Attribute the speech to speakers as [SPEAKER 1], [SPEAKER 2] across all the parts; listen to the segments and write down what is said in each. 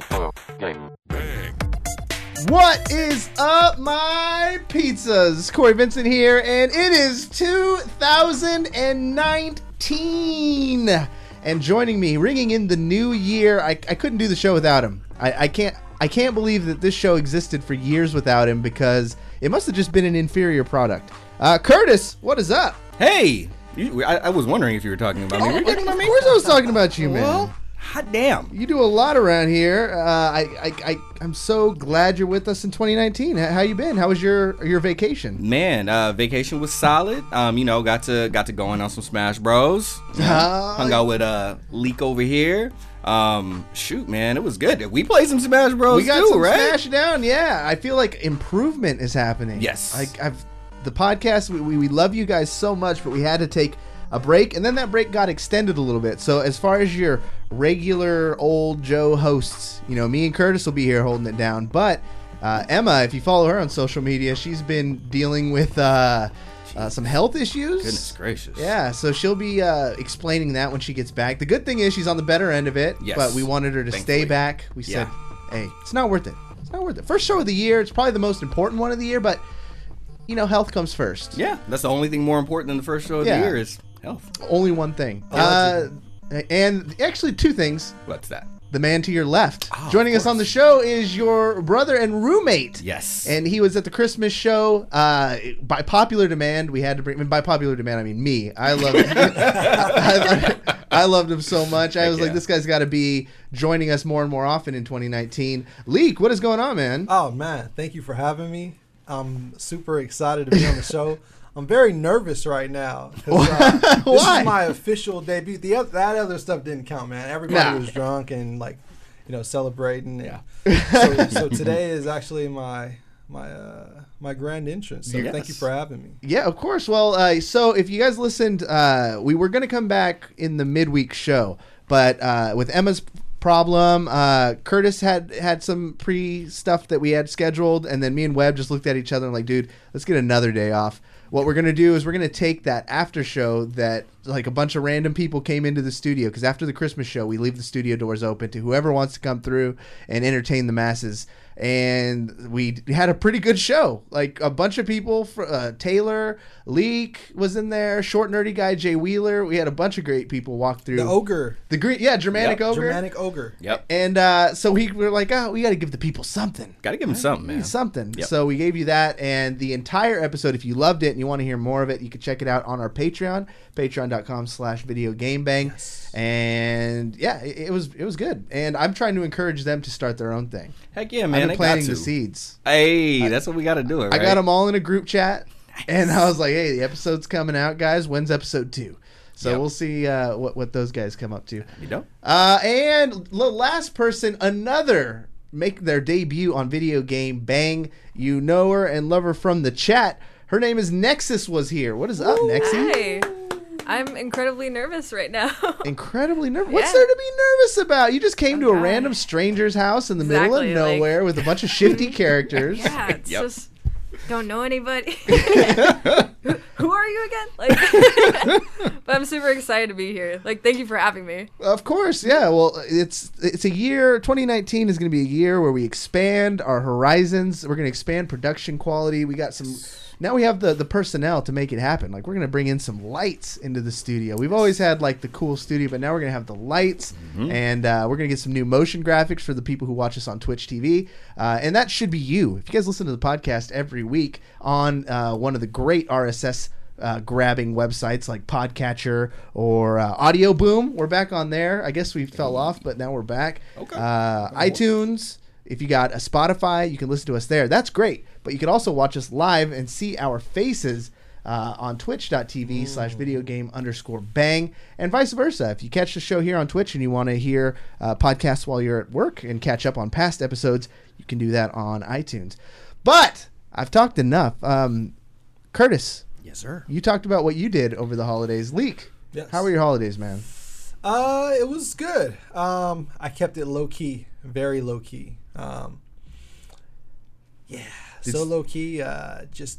[SPEAKER 1] Video Game Bang.
[SPEAKER 2] What is up, my pizzas? Corey Vincent here, and it is 2019. And joining me, ringing in the new year, I couldn't do the show without him. I can't believe that this show existed for years without him, because it must have just been an inferior product. Curtis, what is up?
[SPEAKER 3] Hey! I was wondering if you were talking about me. Were you talking about me?
[SPEAKER 2] Of course I was talking about you, man.
[SPEAKER 3] Well, hot damn.
[SPEAKER 2] You do a lot around here. I'm so glad you're with us in 2019. How you been? How was your vacation?
[SPEAKER 3] Man, vacation was solid. Got to going on some Smash Bros. Hung out with Leak over here. Shoot, man, it was good. We played some Smash Bros.
[SPEAKER 2] We got
[SPEAKER 3] too,
[SPEAKER 2] some
[SPEAKER 3] right?
[SPEAKER 2] Smash down. Yeah, I feel like improvement is happening.
[SPEAKER 3] Yes.
[SPEAKER 2] The podcast, we love you guys so much, but we had to take a break, and then that break got extended a little bit. So as far as your regular old Joe hosts, me and Curtis will be here holding it down. But Emma, if you follow her on social media, she's been dealing with some health issues.
[SPEAKER 3] Goodness gracious.
[SPEAKER 2] Yeah, so she'll be explaining that when she gets back. The good thing is she's on the better end of it,
[SPEAKER 3] Yes.
[SPEAKER 2] but we wanted her to stay back. We said, hey, it's not worth it. It's not worth it. First show of the year. It's probably the most important one of the year, but health comes first.
[SPEAKER 3] Yeah, that's the only thing more important than the first show of the year is health.
[SPEAKER 2] Only one thing. And actually two things.
[SPEAKER 3] What's that?
[SPEAKER 2] The man to your left.
[SPEAKER 3] Oh,
[SPEAKER 2] Joining us on the show is your brother and roommate.
[SPEAKER 3] Yes.
[SPEAKER 2] And he was at the Christmas show. By popular demand, we had to bring... by popular demand, I mean me. I love it. I loved him so much. I was like, this guy's got to be joining us more and more often in 2019. Leak, what is going on, man?
[SPEAKER 4] Oh, man. Thank you for having me. I'm super excited to be on the show. I'm very nervous right now. This
[SPEAKER 2] Why?
[SPEAKER 4] is my official debut. That other stuff didn't count, man. Everybody was drunk and celebrating.
[SPEAKER 3] Yeah.
[SPEAKER 4] So today is actually my grand entrance. So thank you for having me.
[SPEAKER 2] Yeah, of course. Well, so if you guys listened, we were going to come back in the midweek show, but with Emma's problem, Curtis had some pre-stuff that we had scheduled, and then me and Webb just looked at each other and like, dude, let's get another day off. What we're going to do is we're going to take that after show that like a bunch of random people came into the studio, because after the Christmas show, we leave the studio doors open to whoever wants to come through and entertain the masses. And we had a pretty good show. Like a bunch of people, Taylor, Leak was in there, short nerdy guy, Jay Wheeler. We had a bunch of great people walk through.
[SPEAKER 4] The ogre.
[SPEAKER 2] The green, Germanic ogre.
[SPEAKER 4] Germanic ogre.
[SPEAKER 3] Yep.
[SPEAKER 2] And so we were like, we got to give the people something.
[SPEAKER 3] Got to give them something, man.
[SPEAKER 2] Something.
[SPEAKER 3] Yep.
[SPEAKER 2] So we gave you that, and the entire episode, if you loved it and you want to hear more of it, you can check it out on our Patreon, patreon.com/videogamebang.
[SPEAKER 4] Yes.
[SPEAKER 2] And yeah, it was good. And I'm trying to encourage them to start their own thing.
[SPEAKER 3] Heck yeah, man.
[SPEAKER 2] I've been planting
[SPEAKER 3] got to.
[SPEAKER 2] the seeds.
[SPEAKER 3] Hey, that's what we got to do. Right?
[SPEAKER 2] I got them all in a group chat, and I was like, hey, the episode's coming out, guys. When's episode 2? So we'll see what those guys come up to.
[SPEAKER 3] You know?
[SPEAKER 2] And the last person, make their debut on Video Game Bang. You know her and love her from the chat. Her name is Nexus. Was here. What is up, Nexie?
[SPEAKER 5] Hey. I'm incredibly nervous right now.
[SPEAKER 2] Incredibly nervous? What's there to be nervous about? You just came to a random stranger's house in the middle of nowhere with a bunch of shifty characters.
[SPEAKER 5] Yeah, it's just don't know anybody. Who are you again? But I'm super excited to be here. Thank you for having me.
[SPEAKER 2] Of course, yeah. Well, it's a year. 2019 is going to be a year where we expand our horizons. We're going to expand production quality. We got some. Now we have the personnel to make it happen. We're going to bring in some lights into the studio. We've always had the cool studio, but now we're going to have the lights, and we're going to get some new motion graphics for the people who watch us on Twitch TV. And that should be you. If you guys listen to the podcast every week on one of the great RSS grabbing websites like Podcatcher or Audio Boom, we're back on there. I guess we fell off, but now we're back.
[SPEAKER 3] Okay.
[SPEAKER 2] iTunes. If you got a Spotify, you can listen to us there. That's great. But you can also watch us live and see our faces on twitch.tv/videogame_bang, and vice versa. If you catch the show here on Twitch and you want to hear podcasts while you're at work and catch up on past episodes, you can do that on iTunes. But I've talked enough. Curtis.
[SPEAKER 3] Yes, sir.
[SPEAKER 2] You talked about what you did over the holidays. Leak.
[SPEAKER 4] Yes.
[SPEAKER 2] How were your holidays, man?
[SPEAKER 4] It was good. I kept it low key, very low key. So low key. Just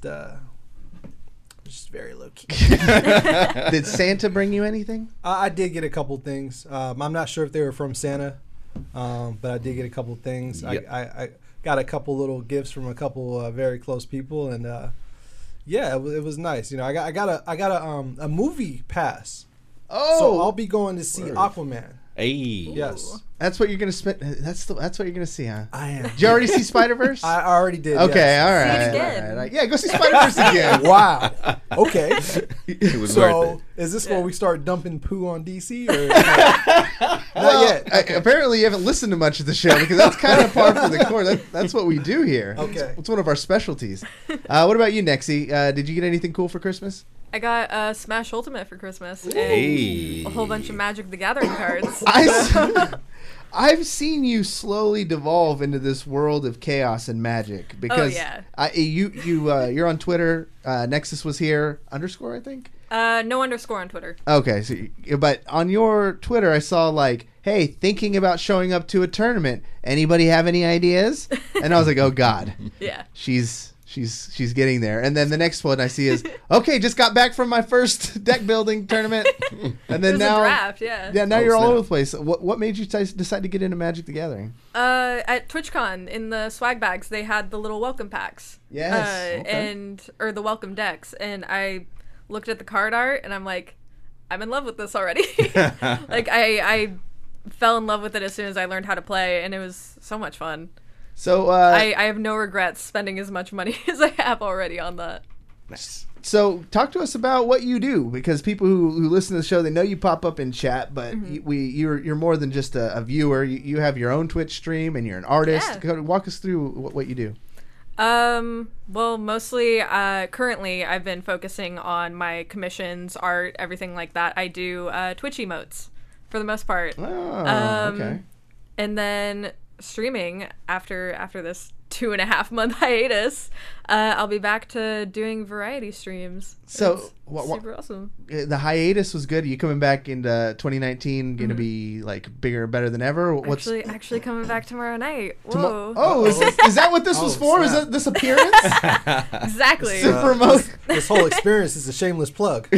[SPEAKER 4] very low key.
[SPEAKER 2] Did Santa bring you anything?
[SPEAKER 4] I did get a couple things. I'm not sure if they were from Santa. but I did get a couple things.
[SPEAKER 3] Yep.
[SPEAKER 4] I got a couple little gifts from a couple very close people, and yeah, it was nice. You know, I got a movie pass, so I'll be going to see Aquaman.
[SPEAKER 3] Hey.
[SPEAKER 4] Yes,
[SPEAKER 2] That's what you're gonna spend. That's what you're gonna see, huh?
[SPEAKER 4] I am.
[SPEAKER 2] Did you already see Spider-Verse?
[SPEAKER 4] I already did.
[SPEAKER 2] Okay,
[SPEAKER 4] yes.
[SPEAKER 2] all right.
[SPEAKER 5] See it again.
[SPEAKER 2] all right. Yeah, go see Spider-Verse again.
[SPEAKER 4] Wow. Okay.
[SPEAKER 3] It was worth
[SPEAKER 4] So
[SPEAKER 3] it.
[SPEAKER 4] is this where we start dumping poo on DC or not yet? Okay.
[SPEAKER 2] Apparently, you haven't listened to much of the show because that's kind of par for the course. That's what we do here.
[SPEAKER 4] Okay.
[SPEAKER 2] It's one of our specialties. What about you, Nexie? Did you get anything cool for Christmas?
[SPEAKER 5] I got Smash Ultimate for Christmas and
[SPEAKER 3] Hey.
[SPEAKER 5] a whole bunch of Magic the Gathering cards.
[SPEAKER 2] I've seen you slowly devolve into this world of chaos and magic because
[SPEAKER 5] yeah.
[SPEAKER 2] you're on Twitter. Nexus was here _, I think.
[SPEAKER 5] No underscore on Twitter.
[SPEAKER 2] Okay, so but on your Twitter, I saw like, hey, thinking about showing up to a tournament. Anybody have any ideas? And I was like, oh God,
[SPEAKER 5] Yeah.
[SPEAKER 2] she's getting there. And then the next one I see is, okay, just got back from my first deck building tournament, and then
[SPEAKER 5] It was
[SPEAKER 2] now
[SPEAKER 5] a draft, yeah.
[SPEAKER 2] yeah, now
[SPEAKER 3] Oh,
[SPEAKER 2] you're all
[SPEAKER 3] snap.
[SPEAKER 2] over the place. What made you decide to get into Magic the Gathering?
[SPEAKER 5] At TwitchCon in the swag bags, they had the little welcome packs.
[SPEAKER 2] Yes, okay.
[SPEAKER 5] or the welcome decks, and I looked at the card art, and I'm like, I'm in love with this already. Like I fell in love with it as soon as I learned how to play, and it was so much fun.
[SPEAKER 2] So
[SPEAKER 5] I have no regrets spending as much money as I have already on that.
[SPEAKER 3] Nice.
[SPEAKER 2] So talk to us about what you do, because people who listen to the show, they know you pop up in chat, but you're more than just a viewer. You have your own Twitch stream and you're an artist.
[SPEAKER 5] Yeah.
[SPEAKER 2] Walk us through what you do.
[SPEAKER 5] Well, mostly, currently I've been focusing on my commissions, art, everything like that. I do Twitch emotes for the most part.
[SPEAKER 2] Oh, okay.
[SPEAKER 5] And then streaming after this 2.5 month hiatus, I'll be back to doing variety streams.
[SPEAKER 2] So
[SPEAKER 5] It's super awesome.
[SPEAKER 2] the hiatus was good. Are you coming back into 2019 going to be like bigger and better than ever?
[SPEAKER 5] Actually coming back tomorrow night. Whoa.
[SPEAKER 2] Oh, is that what this was for? Is
[SPEAKER 4] snap.
[SPEAKER 2] that this appearance?
[SPEAKER 5] Exactly.
[SPEAKER 2] To promote.
[SPEAKER 4] This whole experience is a shameless plug.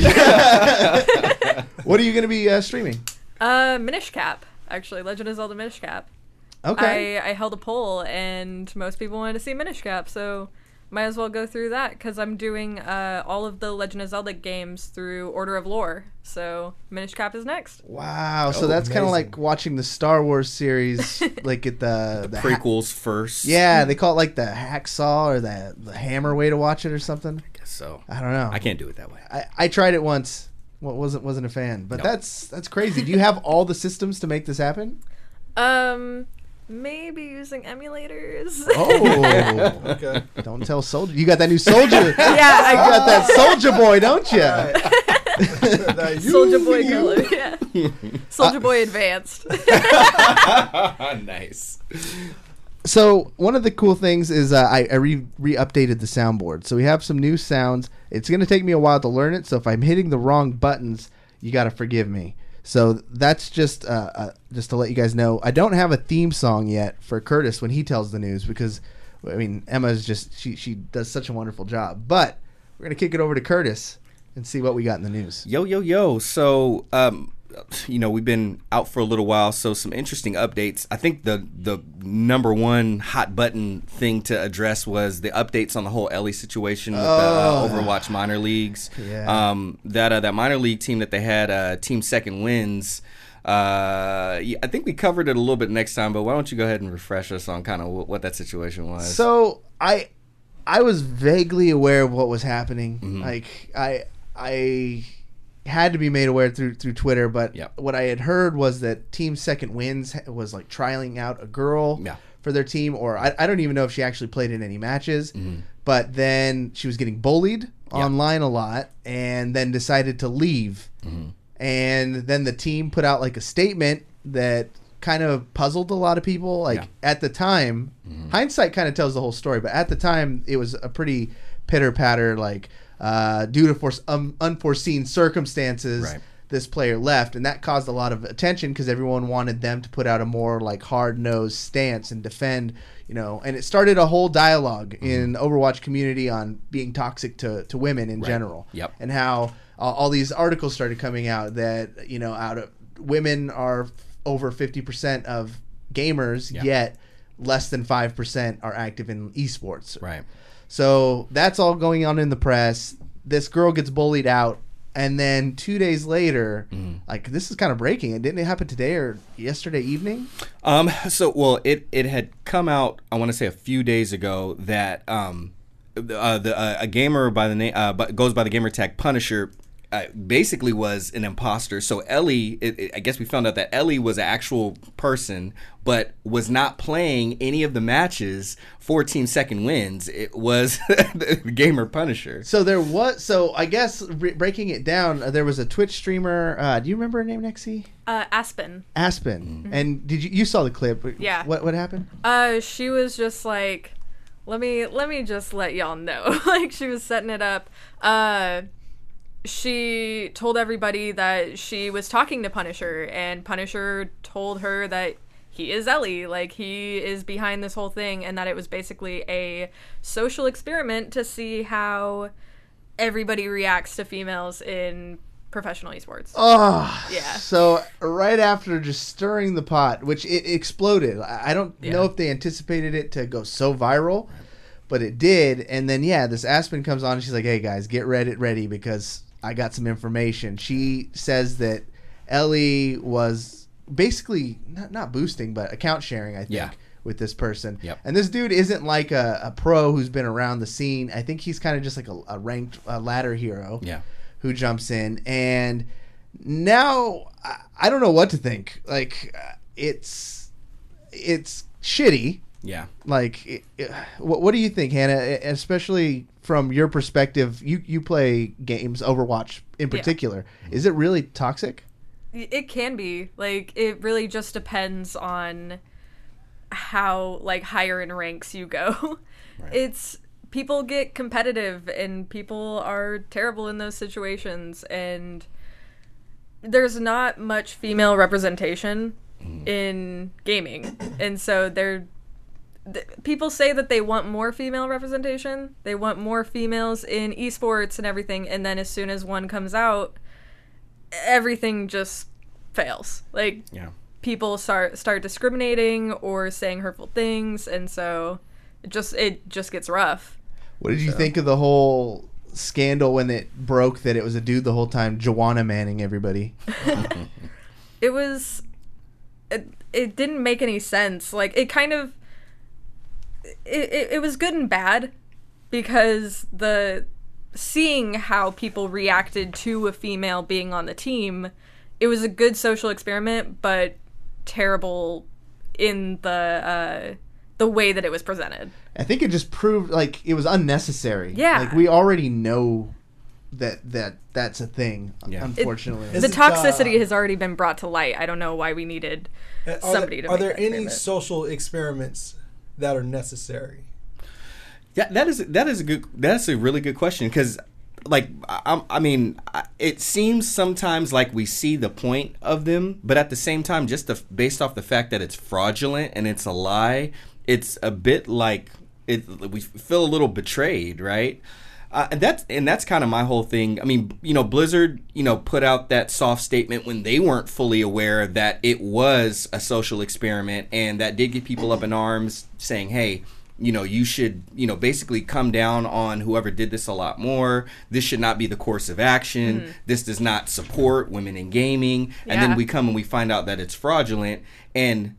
[SPEAKER 2] What are you going to be streaming?
[SPEAKER 5] Minish Cap, actually. Legend of Zelda Minish Cap.
[SPEAKER 2] Okay.
[SPEAKER 5] I held a poll, and most people wanted to see Minish Cap, so might as well go through that, because I'm doing all of the Legend of Zelda games through Order of Lore, so Minish Cap is next.
[SPEAKER 2] Wow. So
[SPEAKER 4] Oh,
[SPEAKER 2] that's kind of
[SPEAKER 4] amazing.
[SPEAKER 2] like watching the Star Wars series, like at the
[SPEAKER 3] Prequels first.
[SPEAKER 2] Yeah, they call it like the hacksaw or the hammer way to watch it or something.
[SPEAKER 3] I guess so.
[SPEAKER 2] I don't know.
[SPEAKER 3] I can't do it that way.
[SPEAKER 2] I tried it once. Wasn't a fan. But
[SPEAKER 3] No.
[SPEAKER 2] that's crazy. Do you have all the systems to make this happen?
[SPEAKER 5] Maybe using emulators.
[SPEAKER 2] Oh.
[SPEAKER 4] Okay.
[SPEAKER 2] Don't tell Soldier. You got that new Soldier.
[SPEAKER 5] Yeah, I
[SPEAKER 2] You got that Soldier Boy, don't you?
[SPEAKER 5] Soldier Boy color, yeah. Soldier Boy Advanced.
[SPEAKER 3] Nice.
[SPEAKER 2] So one of the cool things is I re-updated the soundboard. So we have some new sounds. It's going to take me a while to learn it. So if I'm hitting the wrong buttons, you got to forgive me. So that's just to let you guys know. I don't have a theme song yet for Curtis when he tells the news because, I mean, Emma's just she does such a wonderful job. But we're going to kick it over to Curtis and see what we got in the news.
[SPEAKER 3] Yo. So, we've been out for a little while, so some interesting updates. I think the number one hot button thing to address was the updates on the whole Ellie situation with the Overwatch minor leagues.
[SPEAKER 2] Yeah.
[SPEAKER 3] That minor league team that they had, Team Second Wins. I think we covered it a little bit next time, but why don't you go ahead and refresh us on kind of what that situation was?
[SPEAKER 2] So I was vaguely aware of what was happening.
[SPEAKER 3] Mm-hmm.
[SPEAKER 2] Like I had to be made aware through Twitter, but
[SPEAKER 3] Yep.
[SPEAKER 2] what I had heard was that Team Second Wins was like trialing out a girl
[SPEAKER 3] Yeah.
[SPEAKER 2] for their team, or I don't even know if she actually played in any matches,
[SPEAKER 3] Mm-hmm.
[SPEAKER 2] but then she was getting bullied online a lot and then decided to leave.
[SPEAKER 3] Mm-hmm.
[SPEAKER 2] And then the team put out like a statement that kind of puzzled a lot of people. Like
[SPEAKER 3] Yeah.
[SPEAKER 2] at the time, hindsight kind of tells the whole story, but at the time it was a pretty pitter patter, like due to unforeseen circumstances,
[SPEAKER 3] Right.
[SPEAKER 2] this player left, and that caused a lot of attention because everyone wanted them to put out a more like hard-nosed stance and defend, and it started a whole dialogue in Overwatch community on being toxic to women in general.
[SPEAKER 3] Yep.
[SPEAKER 2] And how all these articles started coming out that, out of women are over 50% of gamers, yet less than 5% are active in esports.
[SPEAKER 3] Right.
[SPEAKER 2] So that's all going on in the press. This girl gets bullied out, and then 2 days later, like, this is kind of breaking. It didn't it happen today or yesterday evening?
[SPEAKER 3] It had come out, I want to say a few days ago, that a gamer by the name goes by the gamer tag Punisher basically was an imposter. So Ellie, I guess we found out that Ellie was an actual person, but was not playing any of the matches for Team Second Wins. It was the gamer Punisher.
[SPEAKER 2] So I guess breaking it down, there was a Twitch streamer. Do you remember her name, Nexie?
[SPEAKER 5] Aspen.
[SPEAKER 2] Aspen. And did you saw the clip?
[SPEAKER 5] Yeah.
[SPEAKER 2] What happened?
[SPEAKER 5] She was just like, let me just let y'all know. Like, she was setting it up. She told everybody that she was talking to Punisher, and Punisher told her that he is Ellie, like, he is behind this whole thing, and that it was basically a social experiment to see how everybody reacts to females in professional esports.
[SPEAKER 2] Oh,
[SPEAKER 5] yeah.
[SPEAKER 2] So right after just stirring the pot, which it exploded. I don't know if they anticipated it to go so viral, but it did. And then, this Aspen comes on and she's like, hey guys, get Reddit ready because I got some information. She says that Ellie was basically not boosting, but account sharing, I think, with this person.
[SPEAKER 3] Yep.
[SPEAKER 2] And this dude isn't like a pro who's been around the scene. I think he's kind of just like a ranked ladder hero who jumps in. And now I don't know what to think. Like, it's shitty.
[SPEAKER 3] Yeah.
[SPEAKER 2] Like, what do you think, Hannah? Especially from your perspective, you play games, Overwatch in particular. Yeah. Is it really toxic?
[SPEAKER 5] It can be. Like, it really just depends on how, like, higher in ranks you go. Right. People get competitive, and people are terrible in those situations, and there's not much female representation in gaming, and so people say that they want more female representation. They want more females in esports and everything, and then as soon as one comes out, everything just fails. Like, people start discriminating or saying hurtful things, and so it just gets rough.
[SPEAKER 2] What did you think of the whole scandal when it broke that it was a dude the whole time, Joanna Manning everybody?
[SPEAKER 5] It didn't make any sense. Like, it kind of it was good and bad, because seeing how people reacted to a female being on the team, it was a good social experiment, but terrible in the way that it was presented. I
[SPEAKER 2] think it just proved, like, it was unnecessary.
[SPEAKER 5] Yeah.
[SPEAKER 2] Like, we already know that's a thing, unfortunately.
[SPEAKER 5] The toxicity has already been brought to light. I don't know why we needed somebody to make
[SPEAKER 4] Are there any
[SPEAKER 5] experiment.
[SPEAKER 4] social experiments that are necessary?
[SPEAKER 3] Yeah, that's a really good question, because, like, I mean, it seems sometimes like we see the point of them, but at the same time, just based off the fact that it's fraudulent and it's a lie, it's a bit like we feel a little betrayed, right? And that's kind of my whole thing. I mean, Blizzard, put out that soft statement when they weren't fully aware that it was a social experiment, and that did get people up in arms, saying, hey, you should, basically come down on whoever did this a lot more. This should not be the course of action. Mm-hmm. This does not support women in gaming. Yeah. And then we come and we find out that it's fraudulent. And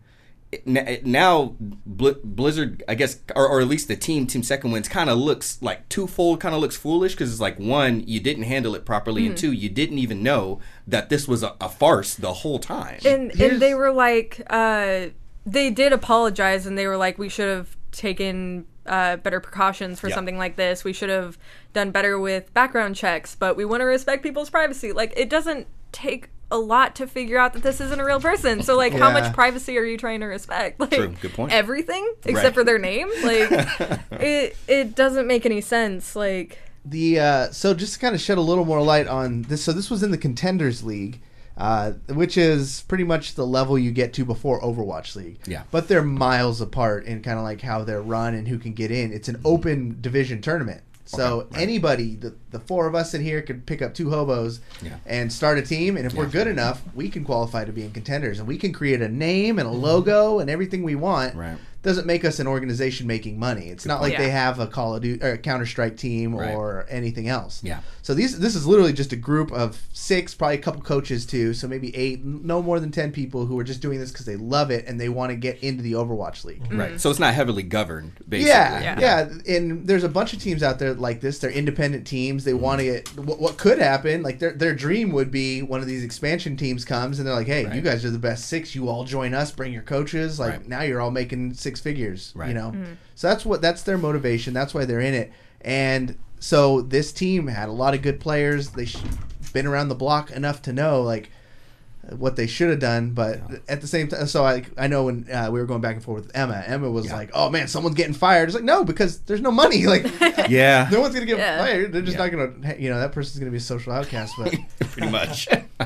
[SPEAKER 3] now Blizzard, I guess, or at least the Team Second Wins kind of looks like twofold, kind of looks foolish, because it's like, one, you didn't handle it properly, and two, you didn't even know that this was a farce the whole time.
[SPEAKER 5] And they were like, they did apologize, and they were like, we should have taken better precautions for something like this. We should have done better with background checks, but we want to respect people's privacy. Like, it doesn't take a lot to figure out that this isn't a real person. So, like, how much privacy are you trying to respect? Like,
[SPEAKER 3] true, good point.
[SPEAKER 5] Everything except for their name. Like, it doesn't make any sense. Like,
[SPEAKER 2] so just to kind of shed a little more light on this. So this was in the Contenders League, which is pretty much the level you get to before Overwatch League.
[SPEAKER 3] Yeah.
[SPEAKER 2] But they're miles apart in kind of like how they're run and who can get in. It's an open division tournament. So anybody, the four of us in here could pick up 2 hobos and start a team. And if we're good enough, we can qualify to being contenders. And we can create a name and a logo and everything we want.
[SPEAKER 3] Right.
[SPEAKER 2] Doesn't make us an organization making money. It's not like they have a Call of Duty or a Counter-Strike team or anything else.
[SPEAKER 3] Yeah.
[SPEAKER 2] So this is literally just a group of 6, probably a couple coaches too, so maybe 8, no more than 10 people who are just doing this because they love it and they want to get into the Overwatch League.
[SPEAKER 3] Right. So it's not heavily governed, basically.
[SPEAKER 2] Yeah. And there's a bunch of teams out there like this. They're independent teams. They want to get what could happen. Like their dream would be one of these expansion teams comes and they're like, hey, you guys are the best 6. You all join us. Bring your coaches. Like now you're all making 6 figures.
[SPEAKER 3] Right.
[SPEAKER 2] You know. So that's their motivation. That's why they're in it. And so this team had a lot of good players. They've been around the block enough to know like what they should have done, but at the same time, so I know when we were going back and forth with Emma was like, "Oh man, someone's getting fired." It's like, no, because there's no money. Like, no one's gonna get fired. They're just not gonna, that person's gonna be a social outcast. But
[SPEAKER 3] pretty much,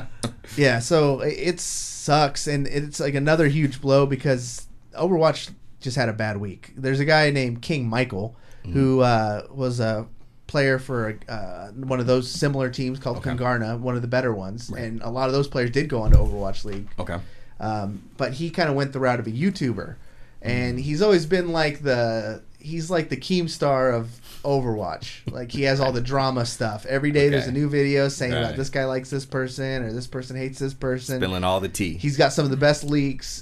[SPEAKER 2] So it sucks, and it's like another huge blow because Overwatch just had a bad week. There's a guy named King Michael who was a player for one of those similar teams called Kungarna, one of the better ones, and a lot of those players did go on to Overwatch League. But he kind of went the route of a YouTuber, and he's always been like he's like the Keemstar of Overwatch. Like he has all the drama stuff. Every day there's a new video saying about this guy likes this person or this person hates this person.
[SPEAKER 3] Spilling all the tea.
[SPEAKER 2] He's got some of the best leaks,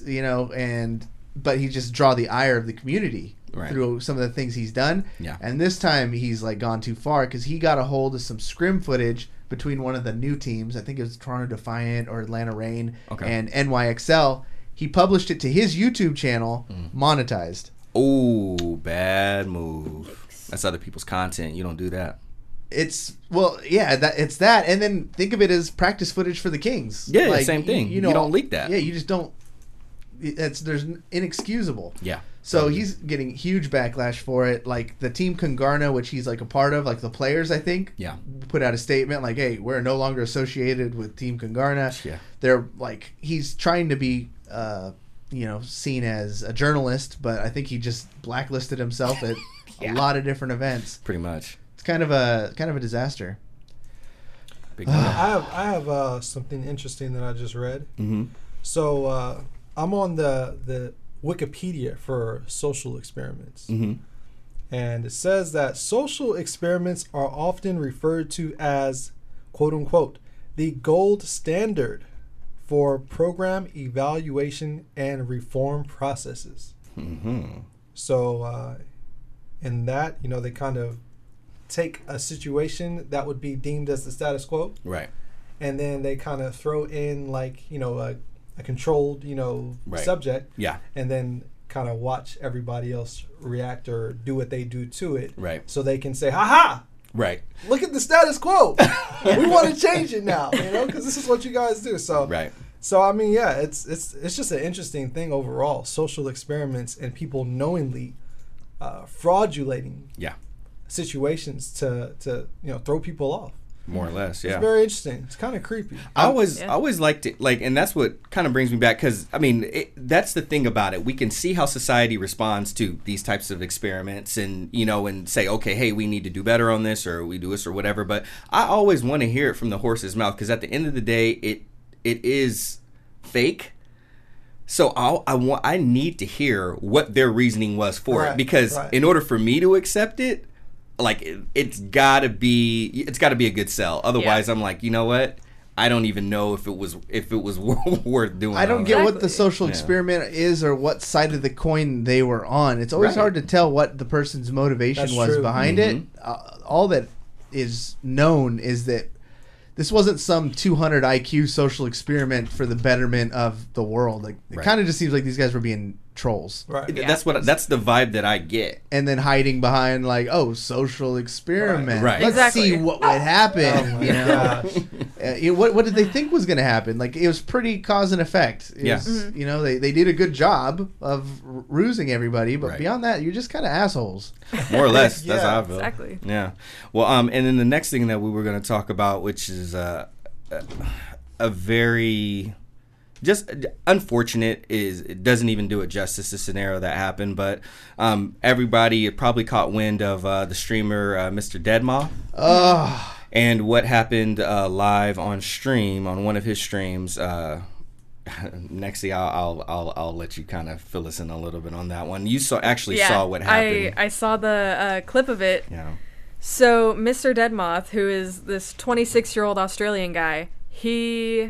[SPEAKER 2] but he just draw the ire of the community through some of the things he's done. Yeah. And this time he's like gone too far because he got a hold of some scrim footage between one of the new teams. I think it was Toronto Defiant or Atlanta Reign and NYXL. He published it to his YouTube channel, monetized.
[SPEAKER 3] Oh, bad move. That's other people's content. You don't do that.
[SPEAKER 2] It's it's that, and then think of it as practice footage for the Kings.
[SPEAKER 3] Yeah, like, same thing. You don't leak that.
[SPEAKER 2] Yeah, you just don't. There's inexcusable.
[SPEAKER 3] Yeah.
[SPEAKER 2] So he's getting huge backlash for it. Like the team Kungarna, which he's like a part of, like the players, I think, put out a statement like, "Hey, we're no longer associated with Team Kungarna." Yeah. They're like, he's trying to be, seen as a journalist, but I think he just blacklisted himself at a lot of different events.
[SPEAKER 3] Pretty much.
[SPEAKER 2] It's kind of a disaster.
[SPEAKER 4] I have something interesting that I just read. So I'm on the Wikipedia for social experiments. And it says that social experiments are often referred to as, quote unquote, the gold standard for program evaluation and reform processes. So in that, they kind of take a situation that would be deemed as the status quo. Right. And then they kind of throw in like, a controlled, subject. Yeah. And then kind of watch everybody else react or do what they do to it. Right. So they can say, ha! Right. Look at the status quo. We want to change it now, because this is what you guys do. So So I mean, yeah, it's just an interesting thing overall. Social experiments and people knowingly fraudulating situations to throw people off.
[SPEAKER 3] More or less, yeah.
[SPEAKER 4] It's very interesting. It's kind of creepy.
[SPEAKER 3] I always liked it, and that's what kind of brings me back, because, I mean, that's the thing about it. We can see how society responds to these types of experiments and, and say, okay, hey, we need to do better on this, or we do this, or whatever. But I always want to hear it from the horse's mouth, because at the end of the day, it is fake. So I need to hear what their reasoning was for it, because in order for me to accept it, like it's gotta be a good sell. Otherwise, I'm like, you know what? I don't even know if it was worth doing.
[SPEAKER 2] I don't get what the social experiment is or what side of the coin they were on. It's always hard to tell what the person's motivation was behind it. All that is known is that this wasn't some 200 IQ social experiment for the betterment of the world. Like it kind of just seems like these guys were being trolls.
[SPEAKER 3] Right. Yeah. That's the vibe that I get.
[SPEAKER 2] And then hiding behind like, social experiment. Right. Let's see what would happen. What did they think was going to happen? Like it was pretty cause and effect. They did a good job of rusing everybody, but beyond that, you're just kind of assholes.
[SPEAKER 3] More or less. That's how I feel.
[SPEAKER 5] Exactly.
[SPEAKER 3] Yeah. Well, and then the next thing that we were going to talk about, which is a very just unfortunate. It doesn't even do it justice, the scenario that happened. But everybody probably caught wind of the streamer Mr. Deadmau5.
[SPEAKER 2] Oh.
[SPEAKER 3] And what happened live on stream on one of his streams. Nexie, I'll let you kind of fill us in a little bit on that one. You saw what happened.
[SPEAKER 5] I saw the clip of it.
[SPEAKER 3] Yeah.
[SPEAKER 5] So Mr. Deadmau5, who is this 26-year-old Australian guy, he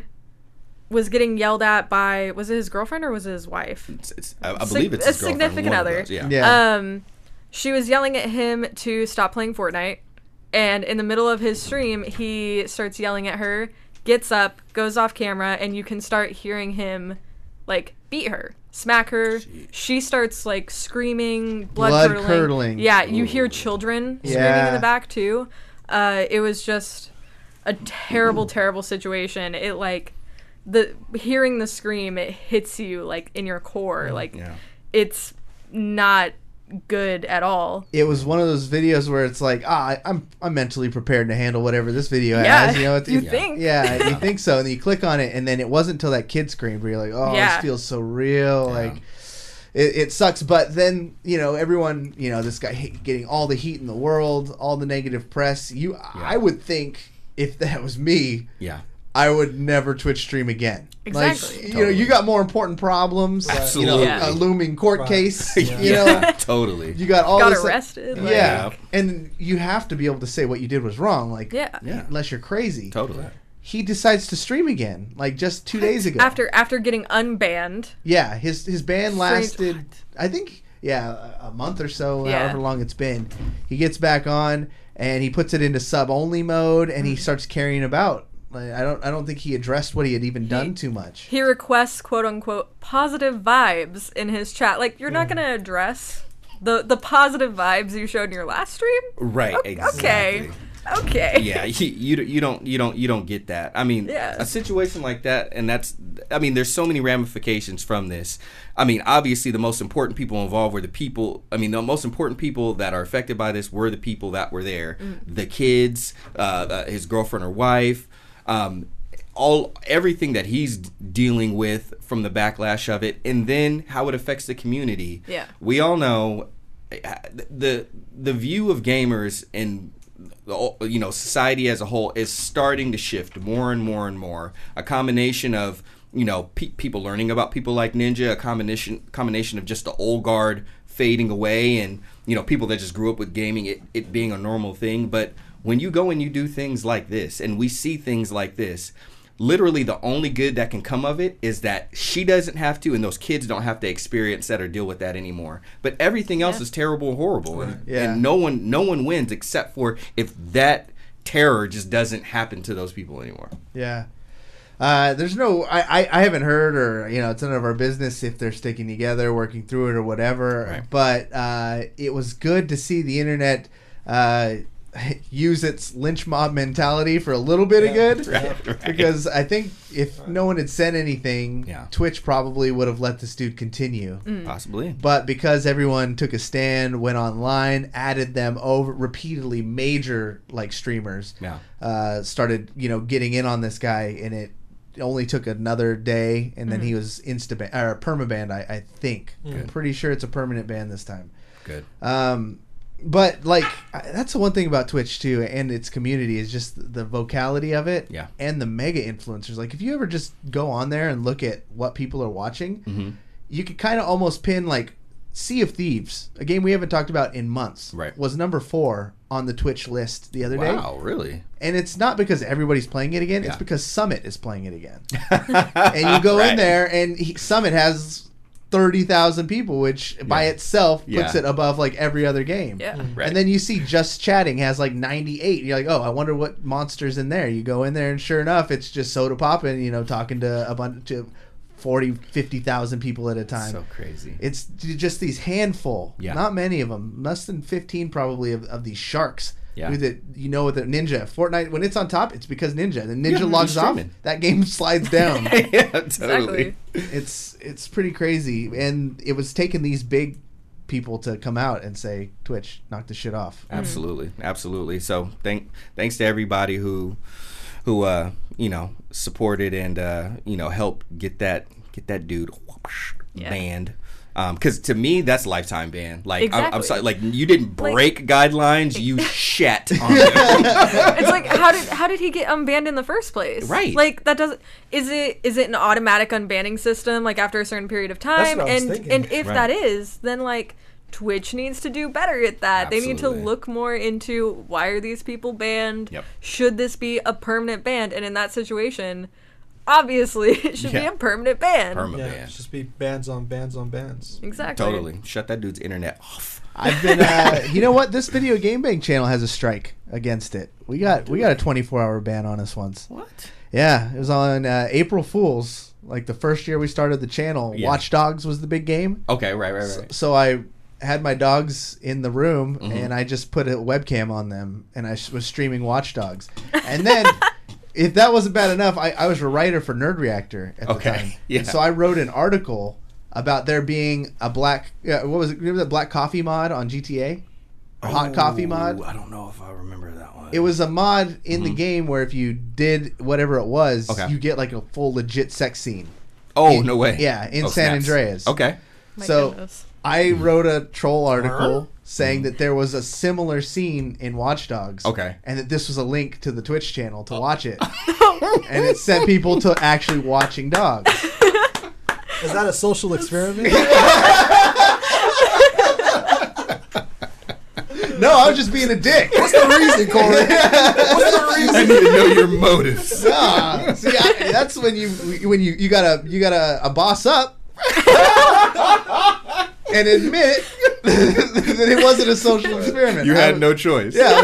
[SPEAKER 5] was getting yelled at by, was it his girlfriend or was it his wife?
[SPEAKER 3] I believe it's his girlfriend.
[SPEAKER 5] A significant other.
[SPEAKER 2] Yeah.
[SPEAKER 5] She was yelling at him to stop playing Fortnite, and in the middle of his stream, he starts yelling at her, gets up, goes off camera, and you can start hearing him, like, beat her, smack her. Jeez. She starts, like, screaming, blood curdling. Yeah, you hear children screaming in the back, too. It was just a terrible, terrible situation. It, like, hearing the scream, it hits you, like, in your core. Like, it's not good at all.
[SPEAKER 2] It was one of those videos where it's like, I'm mentally prepared to handle whatever this video has. You know,
[SPEAKER 5] you think?
[SPEAKER 2] Yeah, you think so, and then you click on it, and then it wasn't until that kid screamed where you're like, this feels so real. Yeah. Like, it sucks. But then, you know, everyone, you know, this guy getting all the heat in the world, all the negative press. I would think if that was me, I would never Twitch stream again.
[SPEAKER 5] Exactly.
[SPEAKER 2] Like, you know, you got more important problems.
[SPEAKER 3] Absolutely.
[SPEAKER 2] You know, a looming court case. You know,
[SPEAKER 3] totally.
[SPEAKER 2] You got all
[SPEAKER 5] got
[SPEAKER 2] this
[SPEAKER 5] arrested.
[SPEAKER 2] And you have to be able to say what you did was wrong. Like, unless you're crazy.
[SPEAKER 3] Totally.
[SPEAKER 2] He decides to stream again, like just 2 days ago.
[SPEAKER 5] After getting unbanned.
[SPEAKER 2] Yeah, his ban lasted, I think, a month or so, however long it's been. He gets back on and he puts it into sub only mode, and he starts carrying about. Like, I don't think he addressed what he had even done too much.
[SPEAKER 5] He requests, quote unquote, positive vibes in his chat. Like, you're not gonna address the positive vibes you showed in your last stream,
[SPEAKER 3] right? Exactly.
[SPEAKER 5] Okay.
[SPEAKER 3] Yeah, you don't get that. I mean, a situation like that, and there's so many ramifications from this. I mean, obviously, the most important people involved were the people. I mean, the most important people that are affected by this were the people that were there, the kids, his girlfriend or wife. Everything that he's dealing with from the backlash of it, and then how it affects the community.
[SPEAKER 5] Yeah,
[SPEAKER 3] we all know the view of gamers and, you know, society as a whole is starting to shift more and more and more. A combination of, you know, people learning about people like Ninja, a combination of just the old guard fading away, and, you know, people that just grew up with gaming, it being a normal thing. But when you go and you do things like this, and we see things like this, literally the only good that can come of it is that she doesn't have to, and those kids don't have to experience that or deal with that anymore. But everything else is terrible and horrible, and no one wins except for if that terror just doesn't happen to those people anymore.
[SPEAKER 2] Yeah. There's no, I haven't heard, or, you know, it's none of our business if they're sticking together, working through it or whatever. Right. But it was good to see the internet use its lynch mob mentality for a little bit of good, right. Because I think if no one had said anything, Twitch probably would have let this dude continue.
[SPEAKER 3] Possibly.
[SPEAKER 2] But because everyone took a stand, went online, added them over repeatedly, major like streamers started, you know, getting in on this guy, and it only took another day, and then he was permabanned. I think. I'm pretty sure it's a permanent ban this time.
[SPEAKER 3] Good.
[SPEAKER 2] But, like, that's the one thing about Twitch, too, and its community, is just the vocality of it and the mega influencers. Like, if you ever just go on there and look at what people are watching, you could kind of almost pin, like, Sea of Thieves, a game we haven't talked about in months, was number 4 on the Twitch list the other day.
[SPEAKER 3] Wow, really?
[SPEAKER 2] And it's not because everybody's playing it again. It's because Summit is playing it again. And you go in there, and Summit has 30,000 people, which by itself puts it above like every other game. And then you see Just Chatting has like 98. You're like, oh, I wonder what monster's in there. You go in there, and sure enough, it's just Soda Pop, and, you know, talking to a bunch of 40, 50,000 people at a time.
[SPEAKER 3] So crazy.
[SPEAKER 2] It's just these handful, not many of them, less than 15 probably of these sharks. That, you know, with the Ninja Fortnite, when it's on top, it's because Ninja. The Ninja logs off, that game slides down.
[SPEAKER 3] Totally.
[SPEAKER 2] It's pretty crazy, and it was taking these big people to come out and say, Twitch, knock this shit off.
[SPEAKER 3] Absolutely. So thanks to everybody who who supported and helped get that dude banned. Because to me, that's lifetime ban. Like,
[SPEAKER 5] Exactly.
[SPEAKER 3] I'm sorry, like you didn't break guidelines, you shat on them.
[SPEAKER 5] It's like how did he get unbanned in the first place?
[SPEAKER 3] Right.
[SPEAKER 5] Like that doesn't is it an automatic unbanning system like after a certain period of time?
[SPEAKER 4] what I was
[SPEAKER 5] And
[SPEAKER 4] thinking.
[SPEAKER 5] and if
[SPEAKER 3] Right.
[SPEAKER 5] that is, then like Twitch needs to do better at that. They need to
[SPEAKER 3] Absolutely.
[SPEAKER 5] look more into why are these people banned?
[SPEAKER 3] Yep.
[SPEAKER 5] Should this be a permanent ban? And in that situation, obviously it should be
[SPEAKER 3] Yeah.
[SPEAKER 5] a permanent ban.
[SPEAKER 4] Yeah, it's just be bans on bans on bans.
[SPEAKER 5] Exactly.
[SPEAKER 3] Totally. Shut that dude's internet off.
[SPEAKER 2] I've been. You know what? This Video Game Bank channel has a strike against it. We got a 24-hour ban on us once.
[SPEAKER 3] What?
[SPEAKER 2] Yeah, it was on April Fools. Like the first year we started the channel,
[SPEAKER 3] Yeah.
[SPEAKER 2] Watch Dogs was the big game.
[SPEAKER 3] Okay, right.
[SPEAKER 2] So I had my dogs in the room
[SPEAKER 3] Mm-hmm.
[SPEAKER 2] and I just put a webcam on them and I was streaming Watch Dogs. And then if that wasn't bad enough, I was a writer for Nerd Reactor at the
[SPEAKER 3] Okay,
[SPEAKER 2] time.
[SPEAKER 3] yeah.
[SPEAKER 2] And so I wrote an article about there being a black what was it? Remember the black coffee mod on GTA? Or hot coffee mod?
[SPEAKER 3] I don't know if I remember that one.
[SPEAKER 2] It was a mod in the game where if you did whatever it was,
[SPEAKER 3] Okay.
[SPEAKER 2] you get like a full legit sex scene.
[SPEAKER 3] Oh,
[SPEAKER 2] in-
[SPEAKER 3] no way.
[SPEAKER 2] yeah, in
[SPEAKER 3] Oh,
[SPEAKER 2] San
[SPEAKER 3] snaps.
[SPEAKER 2] Andreas.
[SPEAKER 3] Okay.
[SPEAKER 5] My
[SPEAKER 2] So
[SPEAKER 5] goodness.
[SPEAKER 2] I wrote a troll article saying that there was a similar scene in Watch Dogs.
[SPEAKER 3] Okay.
[SPEAKER 2] And that this was a link to the Twitch channel to watch it. And it sent people to actually watching dogs.
[SPEAKER 4] Is that a social experiment?
[SPEAKER 2] No, I was just being a dick.
[SPEAKER 4] What's the reason, Corey? What's the reason?
[SPEAKER 3] I need to know your motives.
[SPEAKER 2] Nah, see, that's when you got a boss up and admit that it wasn't a social experiment.
[SPEAKER 3] You
[SPEAKER 2] I
[SPEAKER 3] had
[SPEAKER 2] was-
[SPEAKER 3] no choice.
[SPEAKER 2] Yeah.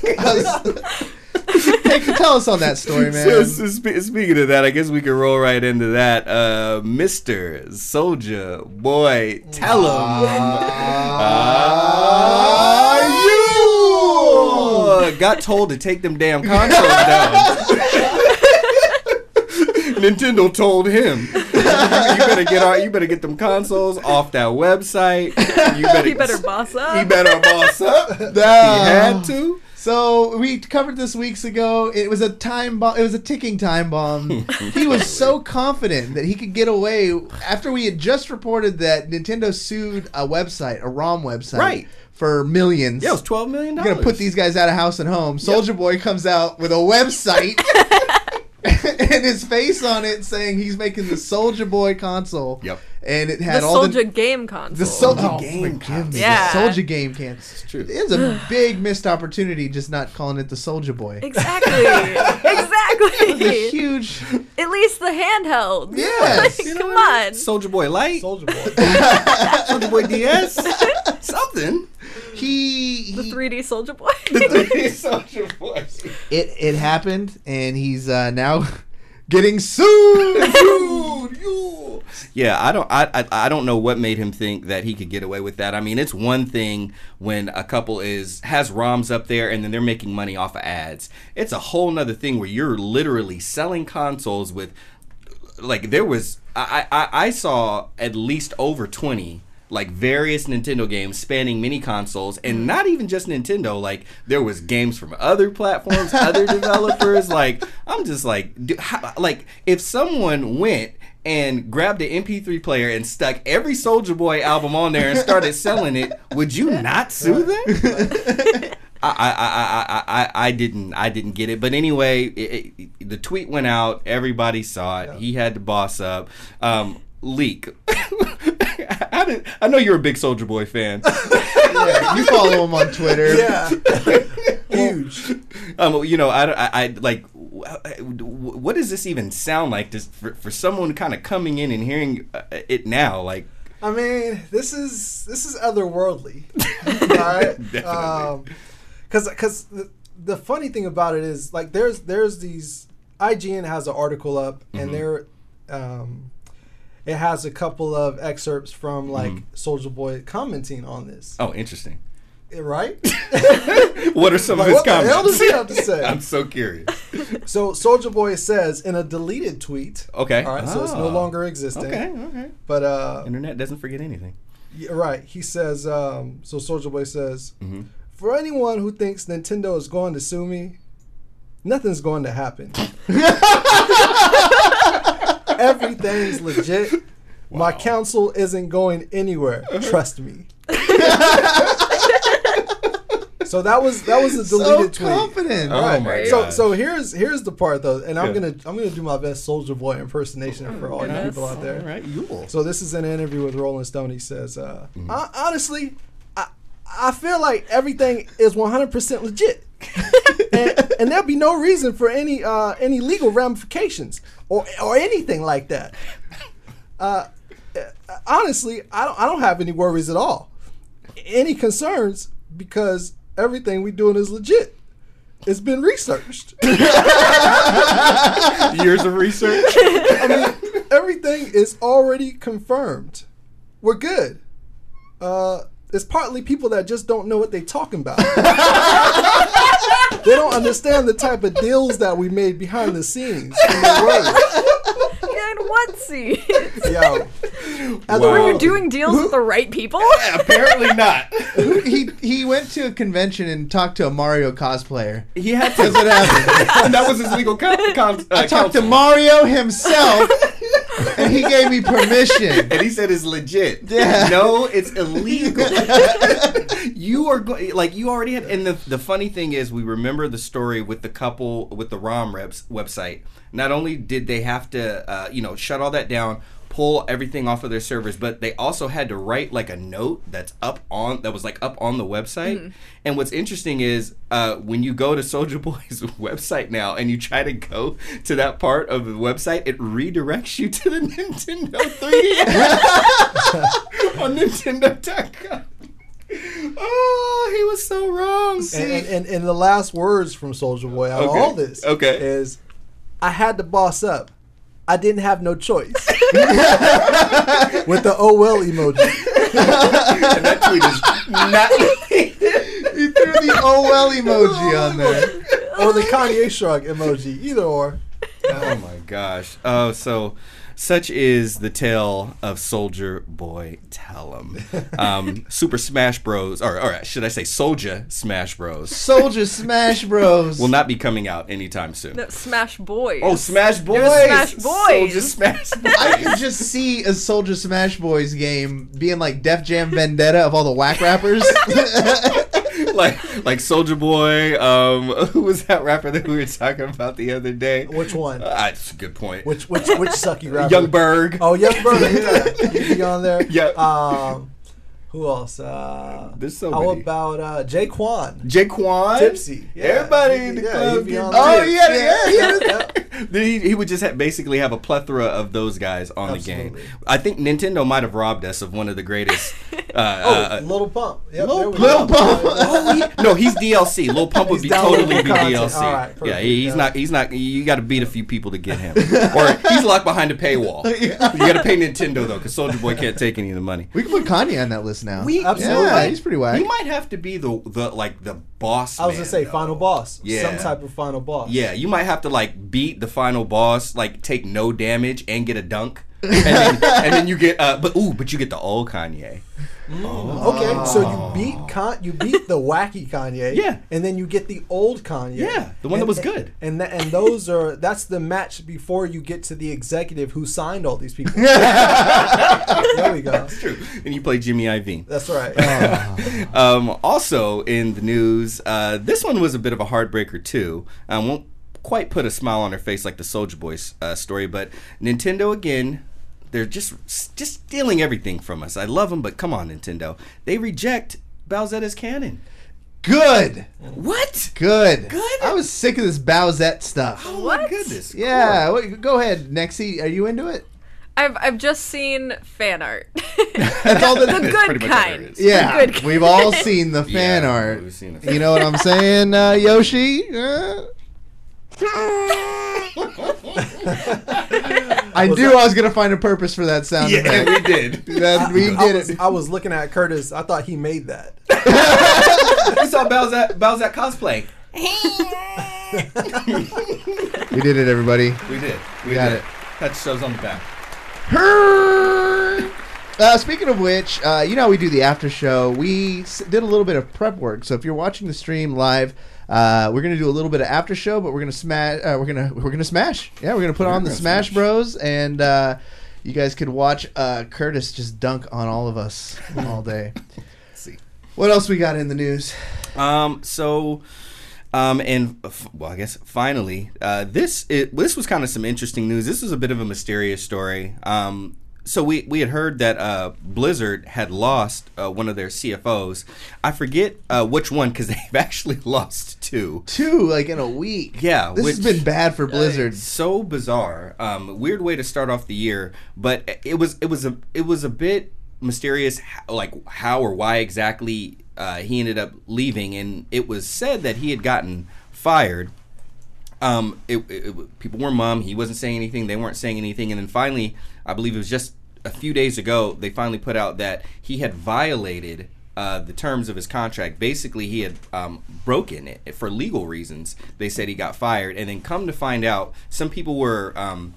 [SPEAKER 2] Hey, tell us on that story, man.
[SPEAKER 3] So, speaking of that, I guess we could roll right into that. Mr. Soldier Boy, tell him. You got told to take them damn consoles down. Nintendo told him, you better get them consoles off that website.
[SPEAKER 5] He better boss up.
[SPEAKER 3] He better boss up. He had to.
[SPEAKER 2] So we covered this weeks ago. It was a time bomb. It was a ticking time bomb. He was so confident that he could get away after we had just reported that Nintendo sued a website, a ROM website,
[SPEAKER 3] Right.
[SPEAKER 2] for millions.
[SPEAKER 3] Yeah, it was $12 million.
[SPEAKER 2] You're gonna put these guys out of house and home. Soldier Boy comes out with a website and his face on it saying he's making the Soldier Boy console.
[SPEAKER 3] Yep.
[SPEAKER 2] And it had
[SPEAKER 5] The
[SPEAKER 2] all
[SPEAKER 5] Soldier game console.
[SPEAKER 2] the Soldier
[SPEAKER 3] game
[SPEAKER 2] game.
[SPEAKER 5] Yeah.
[SPEAKER 2] The Soldier game can. It's
[SPEAKER 3] true.
[SPEAKER 2] It's a big missed opportunity just not calling it the Soldier Boy.
[SPEAKER 5] Exactly.
[SPEAKER 2] It's a
[SPEAKER 5] Exactly.
[SPEAKER 2] huge.
[SPEAKER 5] At least the handheld.
[SPEAKER 2] Yes.
[SPEAKER 5] Like,
[SPEAKER 2] You
[SPEAKER 5] come on.
[SPEAKER 3] Soldier Boy Light,
[SPEAKER 4] Soldier Boy.
[SPEAKER 3] Soldier Boy DS, something.
[SPEAKER 2] He
[SPEAKER 5] The 3D Soldier Boy.
[SPEAKER 3] Soldier Boy.
[SPEAKER 2] it happened, and he's now getting sued.
[SPEAKER 3] Yeah, I don't know what made him think that he could get away with that. I mean, it's one thing when a couple has ROMs up there and then they're making money off of ads. It's a whole nother thing where you're literally selling consoles with, like, there was I saw at least over 20 like various Nintendo games spanning many consoles, and not even just Nintendo. Like, there was games from other platforms, other developers. Like, I'm just like, like if someone went and grabbed an MP3 player and stuck every Soldier Boy album on there and started selling it, would you not sue them? I didn't get it, but anyway, the tweet went out. Everybody saw it. He had to boss up. Leak. I know you're a big Soldier Boy fan.
[SPEAKER 2] Yeah, you follow him on Twitter.
[SPEAKER 4] Yeah. Huge.
[SPEAKER 3] You know, I like. What does this even sound like? For someone kind of coming in and hearing it now, like.
[SPEAKER 4] I mean, this is otherworldly, right?
[SPEAKER 3] Definitely.
[SPEAKER 4] Because the funny thing about it is, like, there's these, IGN has an article up, and there, it has a couple of excerpts from like Soldier Boy commenting on this.
[SPEAKER 3] Oh, interesting.
[SPEAKER 4] Right?
[SPEAKER 3] What are some
[SPEAKER 4] Like,
[SPEAKER 3] of his
[SPEAKER 4] what the
[SPEAKER 3] comments?
[SPEAKER 4] hell does he have to say?
[SPEAKER 3] I'm so curious.
[SPEAKER 4] So Soldier Boy says in a deleted tweet.
[SPEAKER 3] Okay.
[SPEAKER 4] All right, so it's no longer existing.
[SPEAKER 3] Okay.
[SPEAKER 4] But
[SPEAKER 3] Internet doesn't forget anything.
[SPEAKER 4] yeah, right. He says, so Soldier Boy says, for anyone who thinks Nintendo is going to sue me, nothing's going to happen. Everything's legit. My counsel isn't going anywhere. Trust me. So that was a deleted tweet.
[SPEAKER 2] Confident.
[SPEAKER 3] Oh my god.
[SPEAKER 4] So here's the part though, and I'm gonna do my best Soulja Boy impersonation for all you people out there.
[SPEAKER 2] All right, Yule.
[SPEAKER 4] So this is an interview with Rolling Stone. He says, honestly, I feel like everything is 100% legit, and there'll be no reason for any legal ramifications or anything like that. Honestly, I don't have any worries at all, any concerns, because everything we doing is legit. It's been researched.
[SPEAKER 3] Years of research.
[SPEAKER 4] I mean, everything is already confirmed. We're good. It's partly people that just don't know what they're talking about. They don't understand the type of deals that we made behind the scenes.
[SPEAKER 5] In what scene?
[SPEAKER 4] Yo.
[SPEAKER 5] Were you doing deals with the right people?
[SPEAKER 3] Apparently not.
[SPEAKER 2] He went to a convention and talked to a Mario cosplayer.
[SPEAKER 3] He had to.
[SPEAKER 2] That's what happened.
[SPEAKER 3] And that was his legal
[SPEAKER 2] I talked to Mario himself, and he gave me permission.
[SPEAKER 3] And he said it's legit.
[SPEAKER 2] Yeah.
[SPEAKER 3] No, it's illegal. You are like you already had. And the funny thing is, we remember the story with the couple with the ROM Reps website. Not only did they have to, shut all that down, pull everything off of their servers, but they also had to write like a note that was up on the website. Mm-hmm. And what's interesting is when you go to Soulja Boy's website now and you try to go to that part of the website, it redirects you to the Nintendo 3DS on Nintendo.com. Oh, he was so wrong.
[SPEAKER 4] And the last words from Soulja Boy out of all this is, I had to boss up. I didn't have no choice. With the oh well emoji.
[SPEAKER 3] And that tweet is not.
[SPEAKER 2] He threw the oh well emoji on there.
[SPEAKER 4] Or the Kanye shrug emoji. Either or.
[SPEAKER 3] Oh my gosh. Oh, so such is the tale of Soulja Boy Tellum. Super Smash Bros. Or should I say Soulja Smash Bros.
[SPEAKER 2] Soulja Smash Bros.
[SPEAKER 3] will not be coming out anytime soon.
[SPEAKER 5] No, Smash Boys.
[SPEAKER 3] Oh, Smash Boys.
[SPEAKER 5] Smash Boys.
[SPEAKER 3] Soulja Smash Boys.
[SPEAKER 2] I could just see a Soulja Smash Boys game being like Def Jam Vendetta of all the whack rappers.
[SPEAKER 3] like Soulja Boy. Who was that rapper that we were talking about the other day?
[SPEAKER 4] Which one?
[SPEAKER 3] That's a good point.
[SPEAKER 4] Which sucky rapper?
[SPEAKER 3] Young Berg.
[SPEAKER 4] Oh, Young Berg. Yeah, he'd be on there.
[SPEAKER 3] Yeah.
[SPEAKER 4] Who else?
[SPEAKER 3] There's so
[SPEAKER 4] how
[SPEAKER 3] many.
[SPEAKER 4] about Jaquan?
[SPEAKER 3] Jaquan?
[SPEAKER 4] Tipsy. Yeah.
[SPEAKER 3] Everybody in the club.
[SPEAKER 4] he'd be on
[SPEAKER 2] Oh,
[SPEAKER 4] there.
[SPEAKER 2] yeah.
[SPEAKER 3] He would just basically have a plethora of those guys on
[SPEAKER 4] Absolutely.
[SPEAKER 3] the game. I think Nintendo might have robbed us of one of the greatest.
[SPEAKER 4] Little Pump. Yep,
[SPEAKER 2] Lil
[SPEAKER 4] there we
[SPEAKER 2] Pump.
[SPEAKER 4] go.
[SPEAKER 3] No, he's DLC. Lil Pump would
[SPEAKER 4] He's
[SPEAKER 3] be totally
[SPEAKER 4] downloadable
[SPEAKER 3] be
[SPEAKER 4] content.
[SPEAKER 3] DLC.
[SPEAKER 4] All right, perfect.
[SPEAKER 3] Yeah, he's not. You got to beat a few people to get him, or he's locked behind a paywall. You got to pay Nintendo though, because Soulja Boy can't take any of the money.
[SPEAKER 2] We can put Kanye on that list now.
[SPEAKER 4] Absolutely.
[SPEAKER 2] Yeah, he's pretty whack.
[SPEAKER 3] He might have to be the boss.
[SPEAKER 4] I was gonna say
[SPEAKER 3] though.
[SPEAKER 4] final boss.
[SPEAKER 3] Yeah.
[SPEAKER 4] Some type of final boss.
[SPEAKER 3] Yeah, you might have to beat the final boss, take no damage and get a dunk, and then you get but you get the old Kanye.
[SPEAKER 4] Okay, so you beat the wacky Kanye.
[SPEAKER 3] Yeah.
[SPEAKER 4] And then you get the old Kanye.
[SPEAKER 3] Yeah, the one that was good.
[SPEAKER 4] And that's the match before you get to the executive who signed all these people. There we go.
[SPEAKER 3] That's true. And you play Jimmy Iovine.
[SPEAKER 4] That's right.
[SPEAKER 3] Also in the news, this one was a bit of a heartbreaker too. Won't quite put a smile on her face like the Soulja Boys story, but Nintendo again. They're just stealing everything from us. I love them, but come on, Nintendo. They reject Bowsetta's canon.
[SPEAKER 2] Good.
[SPEAKER 3] What?
[SPEAKER 2] Good.
[SPEAKER 3] Good?
[SPEAKER 2] I was sick of this Bowsette stuff.
[SPEAKER 3] Oh
[SPEAKER 5] What?
[SPEAKER 3] my goodness.
[SPEAKER 2] Yeah. Go ahead, Nexie. Are you into it?
[SPEAKER 5] I've just seen fan art.
[SPEAKER 2] That's all
[SPEAKER 5] the
[SPEAKER 2] that.
[SPEAKER 3] That's
[SPEAKER 5] good
[SPEAKER 3] pretty much all
[SPEAKER 5] kind.
[SPEAKER 3] there is.
[SPEAKER 2] Yeah,
[SPEAKER 5] The good kind.
[SPEAKER 2] we've all seen the fan
[SPEAKER 3] Yeah,
[SPEAKER 2] art.
[SPEAKER 3] we've seen the
[SPEAKER 2] You know what I'm saying, Yoshi? I knew I was gonna find a purpose for that sound
[SPEAKER 3] Yeah,
[SPEAKER 2] effect.
[SPEAKER 3] we did.
[SPEAKER 2] We did it.
[SPEAKER 4] I was looking at Curtis. I thought he made that.
[SPEAKER 3] We saw Bowsette cosplay.
[SPEAKER 2] We did it, everybody.
[SPEAKER 3] We did. We
[SPEAKER 2] got
[SPEAKER 3] did.
[SPEAKER 2] it.
[SPEAKER 3] That shows on the back.
[SPEAKER 2] Speaking of which, you know how we do the after show. We did a little bit of prep work. So if you're watching the stream live, We're gonna do a little bit of after show, but we're gonna smash. We're gonna smash. Yeah, we're gonna put on the Smash Bros. And you guys could watch Curtis just dunk on all of us all day.
[SPEAKER 3] Let's see.
[SPEAKER 2] What else we got in the news?
[SPEAKER 3] I guess finally, this was kind of some interesting news. This was a bit of a mysterious story. So we had heard that Blizzard had lost one of their CFOs. I forget which one, because they've actually lost two.
[SPEAKER 2] Two, like in a week.
[SPEAKER 3] Yeah,
[SPEAKER 2] this has been bad for Blizzard.
[SPEAKER 3] So bizarre. Weird way to start off the year, but it was a bit mysterious, like how or why exactly he ended up leaving, and it was said that he had gotten fired. People were mum. He wasn't saying anything. They weren't saying anything, and then finally, I believe it was just a few days ago, they finally put out that he had violated the terms of his contract. Basically, he had broken it for legal reasons. They said he got fired, and then come to find out, some people were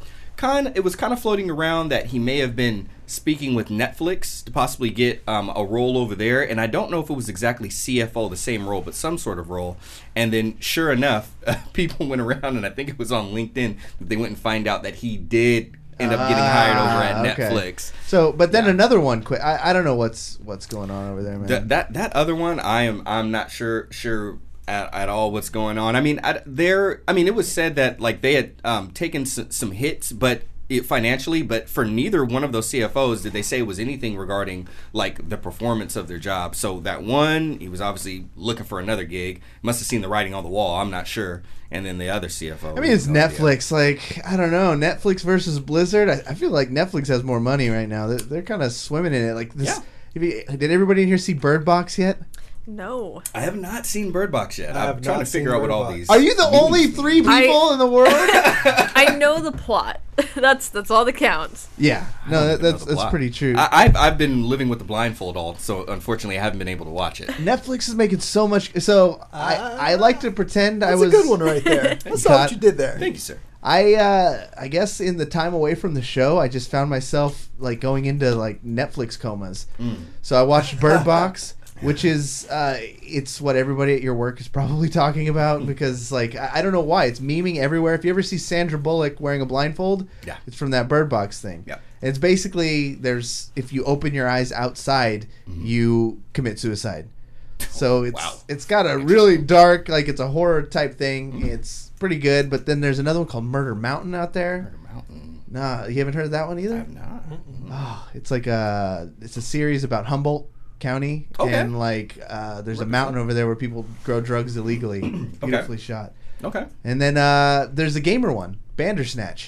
[SPEAKER 3] it was kind of floating around that he may have been speaking with Netflix to possibly get a role over there, and I don't know if it was exactly CFO, the same role, but some sort of role. And then, sure enough, people went around, and I think it was on LinkedIn that they went and find out that he did end up getting hired over at Netflix.
[SPEAKER 2] So, but then another one quit. I don't know what's going on over there, man.
[SPEAKER 3] That other one, I'm not sure at all what's going on. I mean, it was said that like they had taken some hits, but financially, but for neither one of those CFOs did they say it was anything regarding like the performance of their job. So that one, he was obviously looking for another gig. Must have seen the writing on the wall. I'm not sure. And then the other CFO.
[SPEAKER 2] I mean, it's Netflix. Like, I don't know, Netflix versus Blizzard. I feel like Netflix has more money right now. They're kind of swimming in it. Like this. Yeah. Did everybody in here see Bird Box yet?
[SPEAKER 5] No.
[SPEAKER 3] I have not seen Bird Box yet. I'm trying to figure out what all these...
[SPEAKER 2] Are you the only three people in the world?
[SPEAKER 5] I know the plot. That's all that counts.
[SPEAKER 2] Yeah. No, that's pretty true.
[SPEAKER 3] I've been living with the blindfold all, so unfortunately I haven't been able to watch it.
[SPEAKER 2] Netflix is making so much... So I like to pretend I was...
[SPEAKER 4] That's a good one right there. That's not what you did there.
[SPEAKER 3] Thank you, sir.
[SPEAKER 2] I guess in the time away from the show, I just found myself like going into like Netflix comas. So I watched Bird Box... Which is, it's what everybody at your work is probably talking about because, like, I don't know why. It's memeing everywhere. If you ever see Sandra Bullock wearing a blindfold, it's from that Bird Box thing. Yeah. And it's basically, if you open your eyes outside, you commit suicide. So it's got a really dark, like, it's a horror type thing. It's pretty good. But then there's another one called Murder Mountain out there.
[SPEAKER 3] Murder Mountain.
[SPEAKER 2] Nah, you haven't heard of that one either?
[SPEAKER 3] I have not.
[SPEAKER 2] Oh, it's like it's a series about Humboldt County, and like there's a mountain over there where people grow drugs illegally. Beautifully shot. Okay. And then there's a gamer one, Bandersnatch.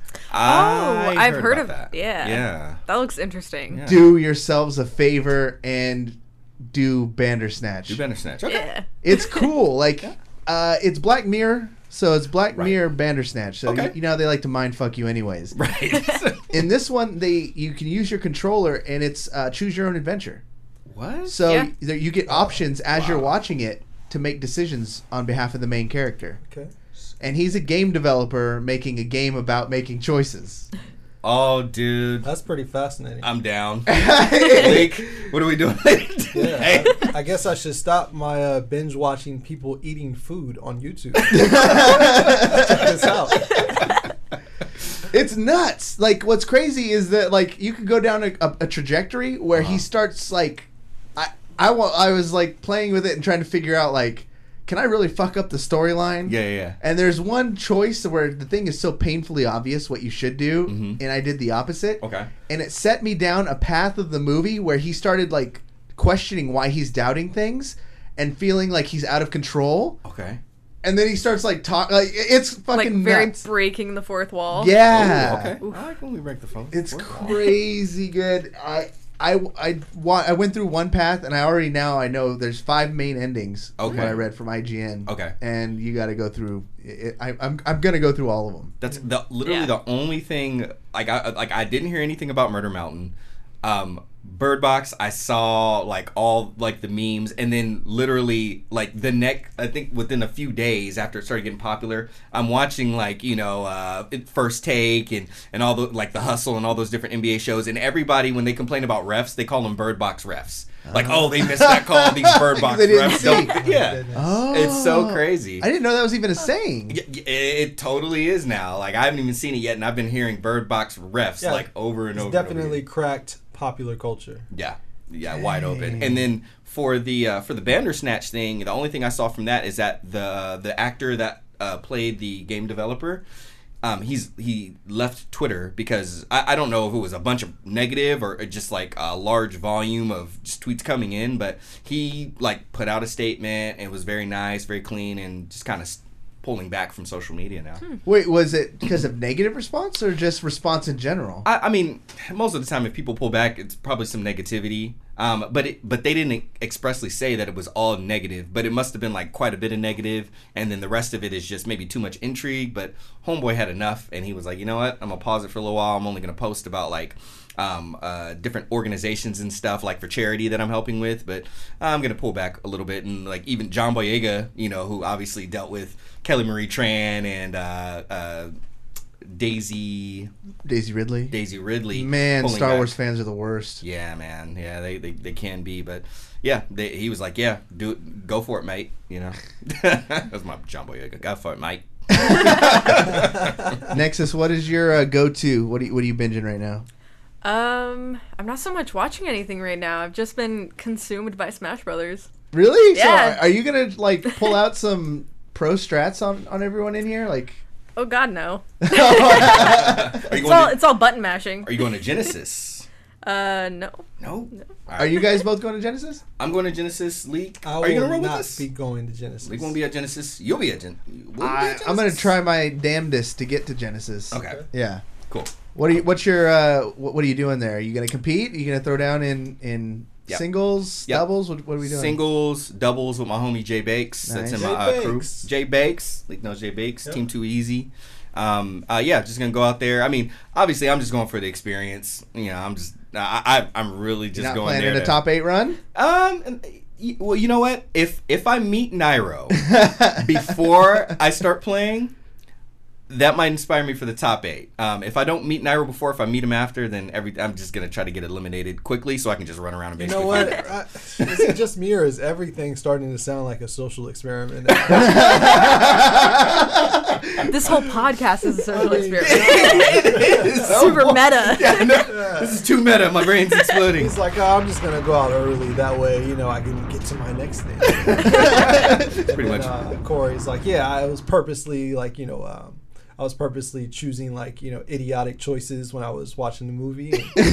[SPEAKER 5] I've heard of
[SPEAKER 3] that.
[SPEAKER 5] Yeah. That looks interesting.
[SPEAKER 2] Yeah. Do yourselves a favor and do Bandersnatch.
[SPEAKER 3] Okay.
[SPEAKER 5] Yeah.
[SPEAKER 2] It's cool. Like it's Black Mirror. So it's Black Mirror Bandersnatch. So you know they like to mind fuck you anyways.
[SPEAKER 3] Right.
[SPEAKER 2] In this one, you can use your controller and it's choose your own adventure.
[SPEAKER 3] What?
[SPEAKER 2] So you get options as you're watching it to make decisions on behalf of the main character. Okay. And he's a game developer making a game about making choices.
[SPEAKER 3] Oh, dude.
[SPEAKER 4] That's pretty fascinating.
[SPEAKER 3] I'm down. Blake, what are we doing today?
[SPEAKER 4] I guess I should stop my binge watching people eating food on YouTube. Check this out.
[SPEAKER 2] It's nuts. Like, what's crazy is that, like, you could go down a trajectory where he starts, like... I was, like, playing with it and trying to figure out, like, can I really fuck up the storyline?
[SPEAKER 3] Yeah.
[SPEAKER 2] And there's one choice where the thing is so painfully obvious what you should do, and I did the opposite.
[SPEAKER 3] Okay.
[SPEAKER 2] And it set me down a path of the movie where he started, like, questioning why he's doubting things and feeling like he's out of control.
[SPEAKER 3] Okay.
[SPEAKER 2] And then he starts like it's fucking
[SPEAKER 5] like very
[SPEAKER 2] nuts.
[SPEAKER 5] breaking the fourth wall.
[SPEAKER 2] Yeah.
[SPEAKER 3] Ooh, okay. I like when we break the phone.
[SPEAKER 2] It's crazy good. I went through one path and I already now I know there's 5 main endings.
[SPEAKER 3] Okay.
[SPEAKER 2] What I read from IGN.
[SPEAKER 3] Okay.
[SPEAKER 2] And you got to go through. I'm gonna go through all of them.
[SPEAKER 3] That's literally the only thing. I didn't hear anything about Murder Mountain. Bird Box, I saw like all like the memes, and then literally like I think within a few days after it started getting popular, I'm watching like First Take and all the like The Hustle and all those different NBA shows, and everybody when they complain about refs, they call them Bird Box refs. Like, oh, they missed that call. These Bird Box
[SPEAKER 2] They didn't
[SPEAKER 3] refs
[SPEAKER 2] see.
[SPEAKER 3] don't. Yeah.
[SPEAKER 2] Oh,
[SPEAKER 3] It's so crazy.
[SPEAKER 2] I didn't know that was even a saying.
[SPEAKER 3] It totally is now. Like, I haven't even seen it yet, and I've been hearing Bird Box refs
[SPEAKER 4] Yeah,
[SPEAKER 3] like over and
[SPEAKER 4] It's
[SPEAKER 3] over.
[SPEAKER 4] definitely
[SPEAKER 3] And over
[SPEAKER 4] cracked popular culture.
[SPEAKER 3] again. Yeah, wide open. And then for the Bandersnatch thing, the only thing I saw from that is that the actor that played the game developer, he left Twitter because I don't know if it was a bunch of negative or just like a large volume of just tweets coming in, but he like put out a statement and it was very nice, very clean, and just kind of pulling back from social media now.
[SPEAKER 2] Wait, was it because of negative response or just response in general?
[SPEAKER 3] I mean, most of the time, if people pull back, it's probably some negativity. But they didn't expressly say that it was all negative. But it must have been like quite a bit of negative, and then the rest of it is just maybe too much intrigue. But Homeboy had enough, and he was like, you know what? I'm gonna pause it for a little while. I'm only gonna post about like different organizations and stuff like for charity that I'm helping with. But I'm gonna pull back a little bit, and like even John Boyega, you know, who obviously dealt with Kelly Marie Tran and Daisy Ridley.
[SPEAKER 2] Man,
[SPEAKER 3] pulling
[SPEAKER 2] Star
[SPEAKER 3] back.
[SPEAKER 2] Wars fans are the worst.
[SPEAKER 3] Yeah, man. Yeah, they can be, but yeah, he was like, yeah, do it, go for it, mate. You know, that's my John Boyega. Go for it, mate.
[SPEAKER 2] Nexus, what is your go-to? What are you binging right now?
[SPEAKER 5] I'm not so much watching anything right now. I've just been consumed by Smash Brothers.
[SPEAKER 2] Really?
[SPEAKER 5] Yeah.
[SPEAKER 2] So are you gonna like pull out some pro strats on everyone in here? Like,
[SPEAKER 5] Oh God, no!
[SPEAKER 3] Are you going
[SPEAKER 5] It's all button mashing.
[SPEAKER 3] Are you going to Genesis?
[SPEAKER 5] No.
[SPEAKER 3] No.
[SPEAKER 2] are you guys both going to Genesis?
[SPEAKER 3] I'm going to Genesis. League.
[SPEAKER 4] I
[SPEAKER 3] Are you
[SPEAKER 4] will
[SPEAKER 3] gonna roll with
[SPEAKER 4] not
[SPEAKER 3] us?
[SPEAKER 4] be going to Genesis.
[SPEAKER 3] League won't be at Genesis. You'll be at Genesis.
[SPEAKER 2] I'm gonna try my damnedest to get to Genesis.
[SPEAKER 3] Okay.
[SPEAKER 2] Yeah.
[SPEAKER 3] Cool.
[SPEAKER 2] What's your what are you doing there? Are you gonna compete? Are you gonna throw down in
[SPEAKER 3] Yep.
[SPEAKER 2] Yep. doubles? What are we doing?
[SPEAKER 3] Singles, doubles with my homie Jay Bakes. That's in
[SPEAKER 2] Nice.
[SPEAKER 3] my
[SPEAKER 4] Jay
[SPEAKER 3] crew.
[SPEAKER 4] Bakes.
[SPEAKER 3] Jay Bakes. League knows Jay Bakes.
[SPEAKER 4] Yep.
[SPEAKER 3] Team Too Easy. Yeah, just gonna go out there. I mean, obviously, I'm just going for the experience. You know, I'm really just
[SPEAKER 2] Not
[SPEAKER 3] going
[SPEAKER 2] planning
[SPEAKER 3] there
[SPEAKER 2] a top 8 run?
[SPEAKER 3] Well, you know what? If I meet Nairo before I start playing, that might inspire me for the top 8. If I don't meet Nairo before, if I meet him after, then I'm just gonna try to get eliminated quickly so I can just run around and
[SPEAKER 4] You
[SPEAKER 3] basically.
[SPEAKER 4] know what? Is it just me or is everything starting to sound like a social experiment?
[SPEAKER 5] This whole podcast is a social experiment.
[SPEAKER 3] It is
[SPEAKER 5] Super meta.
[SPEAKER 3] Yeah, no, this is too meta. My brain's exploding.
[SPEAKER 4] He's like, oh, I'm just gonna go out early. That way, you know, I can get to my next thing.
[SPEAKER 3] Pretty much.
[SPEAKER 4] Corey's like, yeah, I was purposely like, I was purposely choosing like, idiotic choices when I was watching the movie.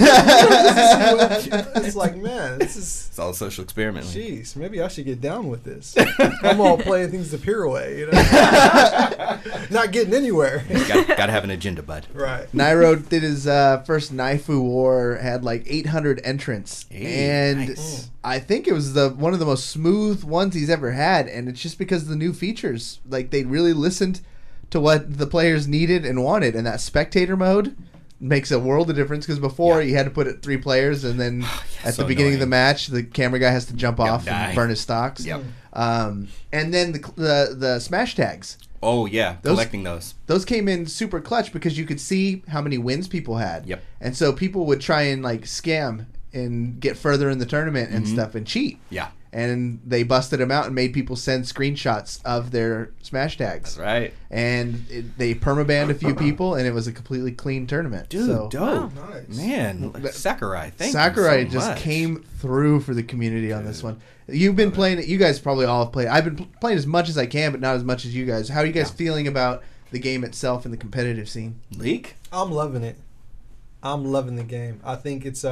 [SPEAKER 4] It's like, man, this is.
[SPEAKER 3] It's all a social experiment.
[SPEAKER 4] Jeez, maybe I should get down with this. I'm all playing things the pure way, not getting anywhere.
[SPEAKER 3] Gotta have an agenda, bud.
[SPEAKER 4] Right.
[SPEAKER 2] Nairo did his first Naifu War, had like 800 entrants,
[SPEAKER 3] Hey,
[SPEAKER 2] and
[SPEAKER 3] nice.
[SPEAKER 2] I think it was one of the most smooth ones he's ever had, and it's just because of the new features. Like, they really listened to what the players needed and wanted, and that spectator mode makes a world of difference, because before you had to put it 3 players, and then at
[SPEAKER 3] so
[SPEAKER 2] the beginning of the
[SPEAKER 3] annoying.
[SPEAKER 2] match the camera guy has to jump off
[SPEAKER 3] die.
[SPEAKER 2] and burn his stocks.
[SPEAKER 3] Yep.
[SPEAKER 2] And then the smash tags.
[SPEAKER 3] Oh yeah, collecting those.
[SPEAKER 2] Those came in super clutch because you could see how many wins people had.
[SPEAKER 3] Yep.
[SPEAKER 2] And so people would try and like scam and get further in the tournament and stuff and cheat.
[SPEAKER 3] Yeah.
[SPEAKER 2] And they busted them out and made people send screenshots of their smash tags.
[SPEAKER 3] That's right.
[SPEAKER 2] And they permabanned a few people, and it was a completely clean tournament.
[SPEAKER 3] Dude,
[SPEAKER 2] so,
[SPEAKER 3] dope.
[SPEAKER 4] Nice.
[SPEAKER 3] Man, Sakurai, thank
[SPEAKER 2] Sakurai
[SPEAKER 3] you so
[SPEAKER 2] just
[SPEAKER 3] much.
[SPEAKER 2] came through for the community on this one. You've been playing it. You guys probably all have played. I've been playing as much as I can, but not as much as you guys. How are you guys feeling about the game itself and the competitive scene?
[SPEAKER 3] Leak?
[SPEAKER 4] I'm loving it. I'm loving the game. I think it's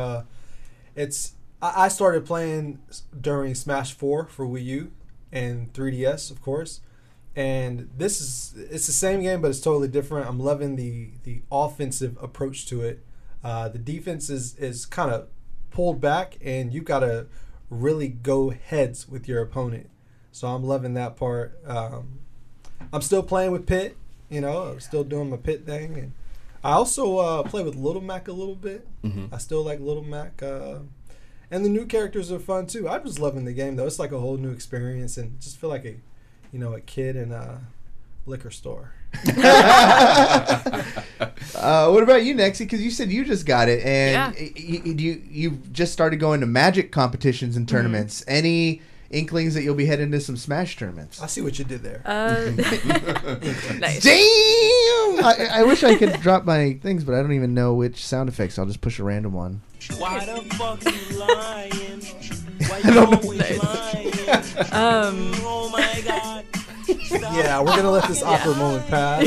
[SPEAKER 4] I started playing during Smash 4 for Wii U and 3DS, of course. And it's the same game, but it's totally different. I'm loving the offensive approach to it. The defense is kind of pulled back, and you've got to really go heads with your opponent. So I'm loving that part. I'm still playing with Pit. I'm still doing my Pit thing. And I also play with Little Mac a little bit.
[SPEAKER 3] Mm-hmm.
[SPEAKER 4] I still like Little Mac. And the new characters are fun too. I'm just loving the game though. It's like a whole new experience, and just feel like a kid in a liquor store.
[SPEAKER 2] What about you, Nexie? Because you said you just got it, and
[SPEAKER 5] Yeah.
[SPEAKER 2] you've just started going to Magic competitions and tournaments. Any inklings that you'll be heading to some Smash tournaments?
[SPEAKER 4] I see what you did there.
[SPEAKER 5] Nice.
[SPEAKER 2] Damn! I wish I could drop my things, but I don't even know which sound effects. I'll just push a random one.
[SPEAKER 6] Why the fuck you lying? Why
[SPEAKER 2] I
[SPEAKER 6] you
[SPEAKER 2] don't know.
[SPEAKER 6] always lying? Oh my god.
[SPEAKER 4] Yeah, we're gonna let this awkward moment pass.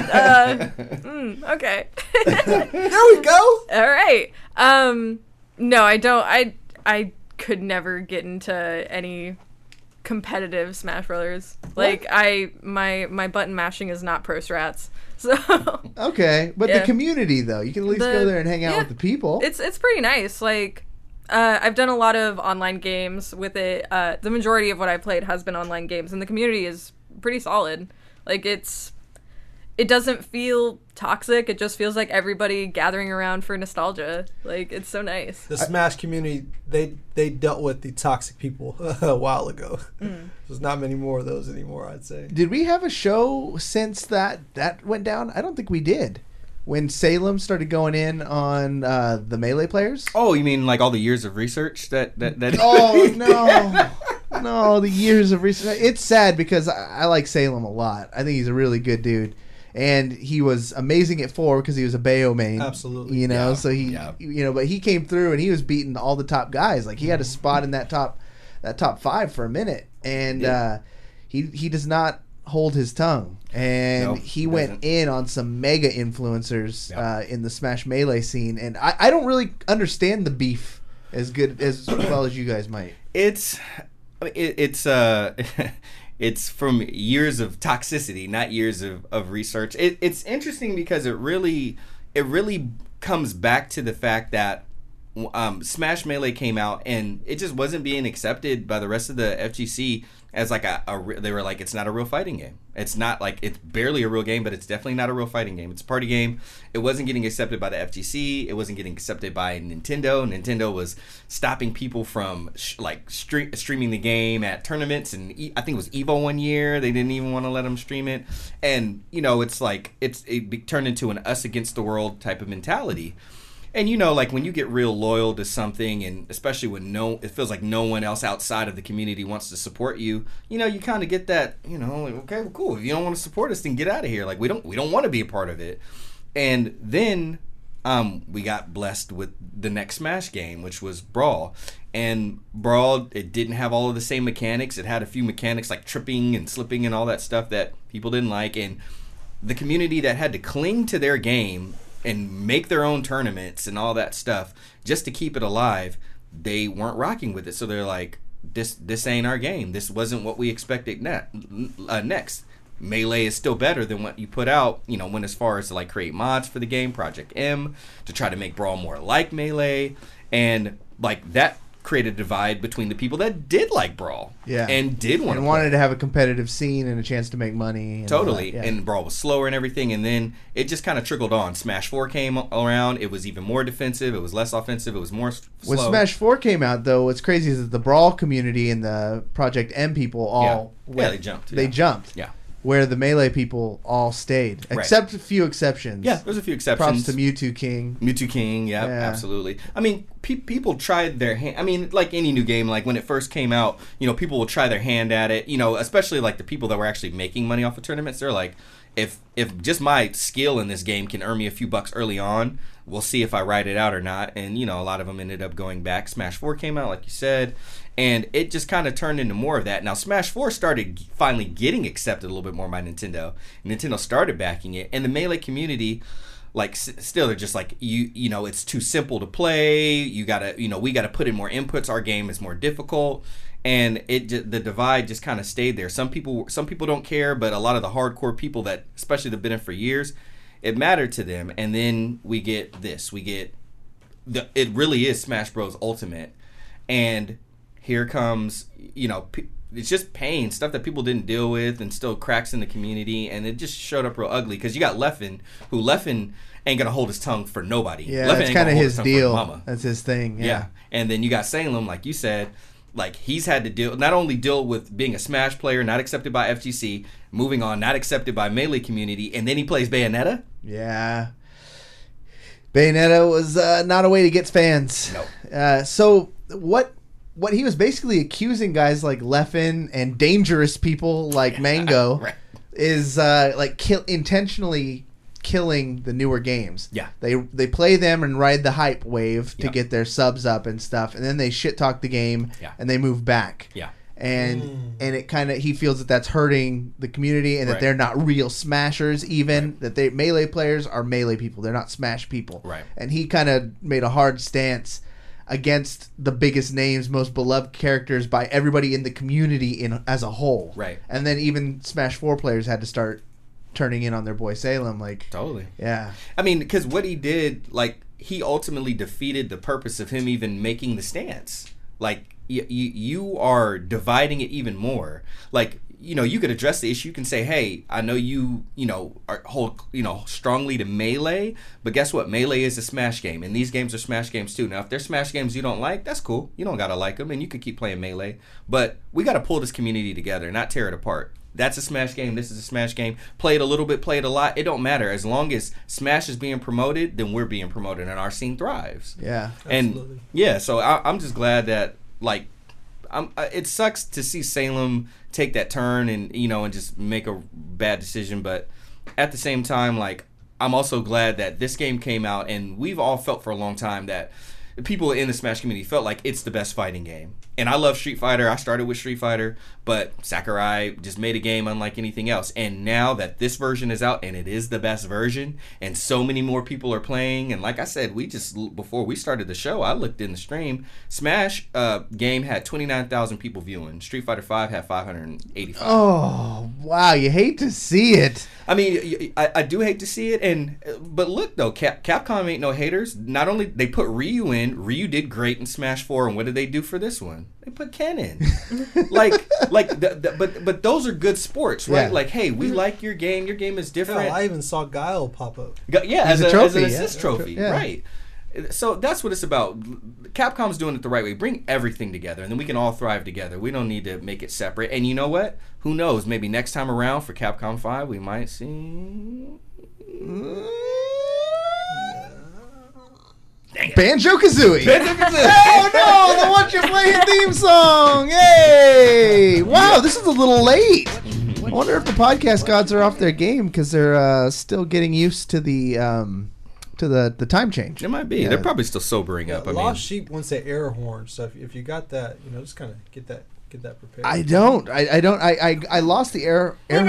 [SPEAKER 5] Okay.
[SPEAKER 4] There we go.
[SPEAKER 5] All right. No, I don't. I could never get into any competitive Smash Brothers. Like my button mashing is not pro strats. So
[SPEAKER 2] Okay, but the community though, you can at least go there and hang out with the people.
[SPEAKER 5] it's pretty nice. Like I've done a lot of online games with it. The majority of what I played has been online games, and the community is pretty solid. Like it doesn't feel toxic. It just feels like everybody gathering around for nostalgia. Like, it's so nice.
[SPEAKER 4] The Smash community, they dealt with the toxic people a while ago. There's not many more of those anymore, I'd say.
[SPEAKER 2] Did we have a show since that went down? I don't think we did. When Salem started going in on the Melee players?
[SPEAKER 3] Oh, you mean like all the years of research that
[SPEAKER 2] Oh, no. No, the years of research. It's sad because I like Salem a lot. I think he's a really good dude. And he was amazing at 4 because he was a Bayo main.
[SPEAKER 4] Absolutely.
[SPEAKER 2] You know,
[SPEAKER 3] Yeah.
[SPEAKER 2] so but he came through and he was beating all the top guys. Like, he had a spot in that top 5 for a minute. And he does not hold his tongue. And
[SPEAKER 3] No,
[SPEAKER 2] he
[SPEAKER 3] he
[SPEAKER 2] went
[SPEAKER 3] doesn't.
[SPEAKER 2] in on some mega influencers
[SPEAKER 3] Yeah.
[SPEAKER 2] in the Smash Melee scene. And I don't really understand the beef as well as you guys might.
[SPEAKER 3] it's it's from years of toxicity, not years of research. It's interesting because it really comes back to the fact that Smash Melee came out and it just wasn't being accepted by the rest of the FGC as like they were like, it's not a real fighting game. It's not like, it's barely a real game, but it's definitely not a real fighting game. It's a party game. It wasn't getting accepted by the FGC. It wasn't getting accepted by Nintendo. Nintendo was stopping people from streaming the game at tournaments, and I think it was EVO one year. They didn't even want to let them stream it. And it's like it turned into an us against the world type of mentality. And like when you get real loyal to something, and especially when it feels like no one else outside of the community wants to support you, you kind of get that, like, okay, well, cool. If you don't want to support us, then get out of here. Like, we don't want to be a part of it. And then we got blessed with the next Smash game, which was Brawl. And Brawl, it didn't have all of the same mechanics. It had a few mechanics like tripping and slipping and all that stuff that people didn't like. And the community that had to cling to their game and make their own tournaments and all that stuff just to keep it alive, they weren't rocking with it. So they're like, this ain't our game. This wasn't what we expected next. Melee is still better than what you put out, when as far as to like create mods for the game, Project M, to try to make Brawl more like Melee. And like that created a divide between the people that did like Brawl and did want
[SPEAKER 2] and wanted to have a competitive scene and a chance to make money. And
[SPEAKER 3] totally. And Brawl was slower and everything, and then it just kind of trickled on. Smash 4 came around. It was even more defensive. It was less offensive. It was more slow.
[SPEAKER 2] When Smash 4 came out, though, what's crazy is that the Brawl community and the Project M people all
[SPEAKER 3] they jumped.
[SPEAKER 2] They jumped.
[SPEAKER 3] Yeah.
[SPEAKER 2] Where the Melee people all stayed, except a few exceptions.
[SPEAKER 3] Yeah, there's a few exceptions.
[SPEAKER 2] Props to Mewtwo King.
[SPEAKER 3] Mewtwo King, yeah, absolutely. I mean, people tried their hand. I mean, like any new game, like when it first came out, people will try their hand at it. Especially like the people that were actually making money off of tournaments. They're like, if just my skill in this game can earn me a few bucks early on, we'll see if I ride it out or not. And a lot of them ended up going back. Smash 4 came out, like you said. And it just kind of turned into more of that. Now, Smash 4 started finally getting accepted a little bit more by Nintendo. Nintendo started backing it. And the Melee community, like, still, they're just like, it's too simple to play. You got to, we got to put in more inputs. Our game is more difficult. And the divide just kind of stayed there. Some people don't care, but a lot of the hardcore people that, especially that have been in for years, it mattered to them. And then we get this. It really is Smash Bros. Ultimate. And here comes, it's just pain, stuff that people didn't deal with, and still cracks in the community, and it just showed up real ugly. Because you got Leffen, who ain't gonna hold his tongue for nobody.
[SPEAKER 2] Yeah,
[SPEAKER 3] Leffen
[SPEAKER 2] that's
[SPEAKER 3] ain't
[SPEAKER 2] kind of
[SPEAKER 3] gonna hold
[SPEAKER 2] his
[SPEAKER 3] tongue for
[SPEAKER 2] deal.
[SPEAKER 3] mama.
[SPEAKER 2] That's his thing.
[SPEAKER 3] Yeah, and then you got Salem, like you said, like he's had to not only deal with being a Smash player, not accepted by FGC, moving on, not accepted by Melee community, and then he plays Bayonetta.
[SPEAKER 2] Yeah. Bayonetta was not a way to get fans.
[SPEAKER 3] No.
[SPEAKER 2] So what he was basically accusing guys like Leffen and dangerous people like Mango
[SPEAKER 3] Right.
[SPEAKER 2] is intentionally killing the newer games.
[SPEAKER 3] Yeah.
[SPEAKER 2] They play them and ride the hype wave to
[SPEAKER 3] Yeah.
[SPEAKER 2] get their subs up and stuff, and then they shit talk the game
[SPEAKER 3] Yeah.
[SPEAKER 2] and they move back.
[SPEAKER 3] Yeah.
[SPEAKER 2] And it kind of, he feels that that's hurting the community and that
[SPEAKER 3] Right.
[SPEAKER 2] they're not real smashers even, that they Melee players are Melee people, they're not Smash people.
[SPEAKER 3] Right.
[SPEAKER 2] And he kind of made a hard stance against the biggest names, most beloved characters by everybody in the community as a whole.
[SPEAKER 3] Right.
[SPEAKER 2] And then even Smash 4 players had to start turning in on their boy Salem. Like,
[SPEAKER 3] Totally.
[SPEAKER 2] yeah.
[SPEAKER 3] I mean, because what he did, like, he ultimately defeated the purpose of him even making the stance. Like, you are dividing it even more. Like, you know, you could address the issue. You can say, hey, I know you hold, strongly to Melee, but guess what? Melee is a Smash game, and these games are Smash games too. Now, if they're Smash games you don't like, that's cool. You don't got to like them, and you can keep playing Melee. But we got to pull this community together, not tear it apart. That's a Smash game. This is a Smash game. Play it a little bit, play it a lot. It don't matter. As long as Smash is being promoted, then we're being promoted, and our scene thrives.
[SPEAKER 2] Yeah.
[SPEAKER 4] Absolutely.
[SPEAKER 3] And yeah, so I'm just glad that, like, it sucks to see Salem take that turn and and just make a bad decision, but at the same time, like, I'm also glad that this game came out, and we've all felt for a long time that people in the Smash community felt like it's the best fighting game. And I love Street Fighter. I started with Street Fighter, but Sakurai just made a game unlike anything else. And now that this version is out, and it is the best version, and so many more people are playing, and like I said, before we started the show, I looked in the stream. Smash game had 29,000 people viewing. Street Fighter 5 had 585.
[SPEAKER 2] Oh, wow. You hate to see it.
[SPEAKER 3] I mean, I do hate to see it, but look though, Capcom ain't no haters. Not only they put Ryu in, Ryu did great in Smash 4, and what did they do for this one? They put Ken in. But those are good sports, right?
[SPEAKER 2] Yeah.
[SPEAKER 3] Like, hey, we like your game. Your game is different.
[SPEAKER 4] Hell, I even saw Guile pop up.
[SPEAKER 3] Yeah,
[SPEAKER 2] He's
[SPEAKER 3] as
[SPEAKER 2] a
[SPEAKER 3] an
[SPEAKER 2] trophy,
[SPEAKER 3] assist
[SPEAKER 2] yeah.
[SPEAKER 3] trophy,
[SPEAKER 2] Yeah.
[SPEAKER 3] right? So that's what it's about. Capcom's doing it the right way. Bring everything together, and then we can all thrive together. We don't need to make it separate. And you know what? Who knows? Maybe next time around for Capcom 5, we might see...
[SPEAKER 2] Banjo-Kazooie. Oh no, the What You Playing theme song. Yay. Wow, this is a little late. I wonder if the podcast gods are off their game because they're still getting used to the time change.
[SPEAKER 3] It might be.
[SPEAKER 2] Yeah.
[SPEAKER 3] They're probably still sobering up. I mean,
[SPEAKER 4] Lost Sheep wants that air horn, so if you got that, just kind of get that prepared.
[SPEAKER 2] I don't. I lost the air horn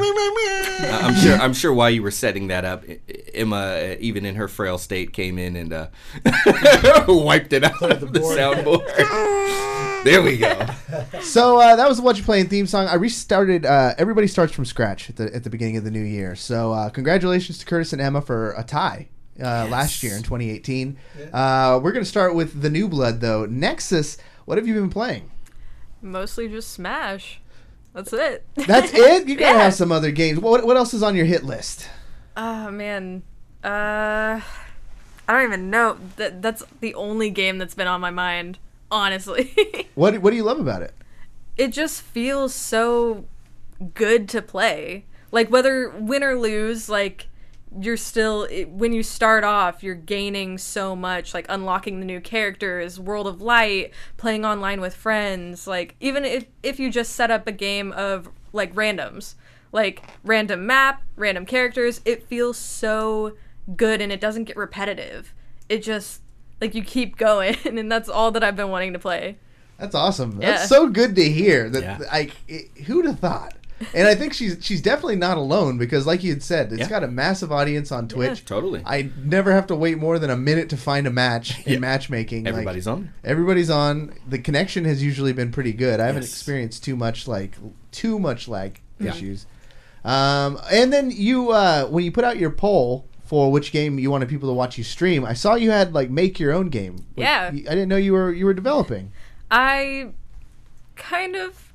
[SPEAKER 2] one.
[SPEAKER 3] I'm sure while you were setting that up, Emma, even in her frail state, came in and wiped it out of the
[SPEAKER 4] board.
[SPEAKER 3] soundboard. There we go.
[SPEAKER 2] So that was the What You Playing theme song. I restarted. Everybody starts from scratch at the beginning of the new year. So congratulations to Curtis and Emma for a tie last year in 2018.
[SPEAKER 4] Yeah.
[SPEAKER 2] We're going to start with the new blood though. Nexus. What have you been playing?
[SPEAKER 5] Mostly just Smash. That's it.
[SPEAKER 2] That's it? You gotta
[SPEAKER 5] Yeah.
[SPEAKER 2] have some other games. What else is on your hit list?
[SPEAKER 5] Oh man. I don't even know. That's the only game that's been on my mind, honestly.
[SPEAKER 2] What do you love about it?
[SPEAKER 5] It just feels so good to play. Like, whether win or lose, like, you're still, when you start off, you're gaining so much, like unlocking the new characters, World of Light, playing online with friends. Like, even if you just set up a game of like randoms, like random map, random characters, it feels so good and it doesn't get repetitive. It just, like, you keep going, and that's all that I've been wanting to play.
[SPEAKER 2] That's awesome.
[SPEAKER 5] Yeah.
[SPEAKER 2] That's so good to hear. That
[SPEAKER 3] Yeah.
[SPEAKER 2] who'd have thought? And I think she's definitely not alone because, like you had said, it's
[SPEAKER 3] Yeah.
[SPEAKER 2] got a massive audience on Twitch.
[SPEAKER 3] Totally.
[SPEAKER 2] I never have to wait more than a minute to find a match in
[SPEAKER 3] Yeah.
[SPEAKER 2] matchmaking.
[SPEAKER 3] Everybody's on.
[SPEAKER 2] Everybody's on. The connection has usually been pretty good. I haven't
[SPEAKER 3] Yes.
[SPEAKER 2] experienced too much lag issues. And then you, when you put out your poll for which game you wanted people to watch you stream, I saw you had make your own game.
[SPEAKER 5] Yeah.
[SPEAKER 2] I didn't know you were developing.
[SPEAKER 5] I kind of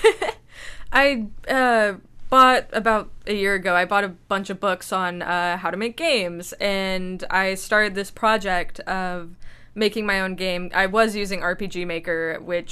[SPEAKER 5] I bought about a year ago, I bought a bunch of books on how to make games, and I started this project of making my own game. I was using RPG Maker, which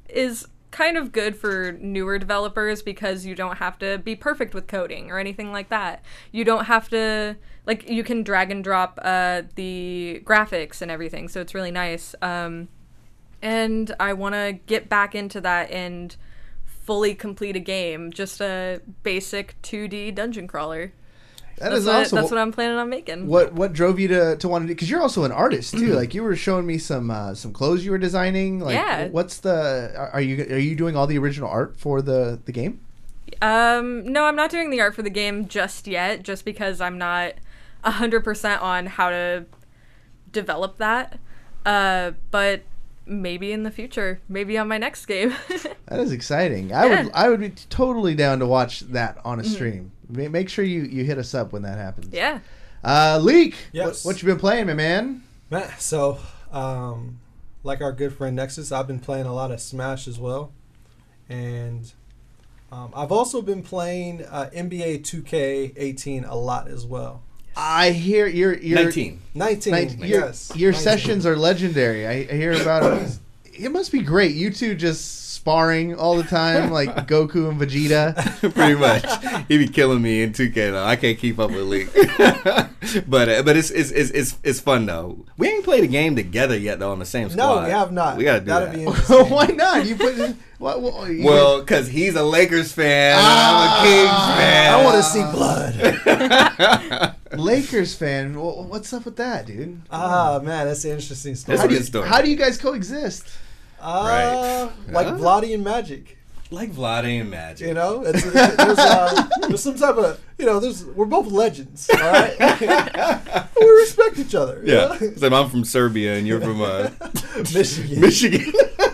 [SPEAKER 5] is kind of good for newer developers because you don't have to be perfect with coding or anything like that. You don't have to, like, you can drag and drop the graphics and everything, so it's really nice. And I want to get back into that and fully complete a game, just a basic 2D dungeon crawler. That's what I'm planning on making.
[SPEAKER 2] What drove you to want to do? Because you're also an artist too. Like, you were showing me some clothes you were designing. Like,
[SPEAKER 5] yeah.
[SPEAKER 2] What's the? Are you doing all the original art for the game?
[SPEAKER 5] No, I'm not doing the art for the game just yet. Just because I'm not 100% on how to develop that. But maybe in the future, maybe on my next game.
[SPEAKER 2] That is exciting. I would be totally down to watch that on a stream. Make sure you hit us up when that happens.
[SPEAKER 5] Yeah.
[SPEAKER 2] Leek,
[SPEAKER 4] Yes.
[SPEAKER 2] what you been playing, my man?
[SPEAKER 4] So, like our good friend Nexus, I've been playing a lot of Smash as well, and I've also been playing NBA 2K18 a lot as well.
[SPEAKER 2] I hear you're
[SPEAKER 3] 19.
[SPEAKER 4] 19, yes.
[SPEAKER 2] Your
[SPEAKER 4] 19.
[SPEAKER 2] sessions are legendary. I hear about it. It must be great. You two just sparring all the time, like Goku and Vegeta.
[SPEAKER 3] Pretty much. He be killing me in 2K though. I can't keep up with Leak. but it's fun though. We ain't played a game together yet though on the same squad.
[SPEAKER 4] No, we have not.
[SPEAKER 3] We gotta do
[SPEAKER 4] That'd
[SPEAKER 3] that.
[SPEAKER 4] be interesting.
[SPEAKER 2] Why not? You put
[SPEAKER 3] Well, because he's a Lakers fan and I'm a Kings fan.
[SPEAKER 4] I want to see blood.
[SPEAKER 2] Lakers fan. What's up with that, dude?
[SPEAKER 4] Man, that's an interesting story.
[SPEAKER 3] That's a good story.
[SPEAKER 2] How do you guys coexist?
[SPEAKER 3] Right.
[SPEAKER 4] Like
[SPEAKER 3] Huh?
[SPEAKER 4] Vladi and Magic.
[SPEAKER 3] Like Vlade and Magic.
[SPEAKER 4] You know, there's some type of, we're both legends, all right? We respect each other. you
[SPEAKER 3] Yeah.
[SPEAKER 4] know?
[SPEAKER 3] So I'm from Serbia and you're from
[SPEAKER 4] Michigan.
[SPEAKER 3] Michigan.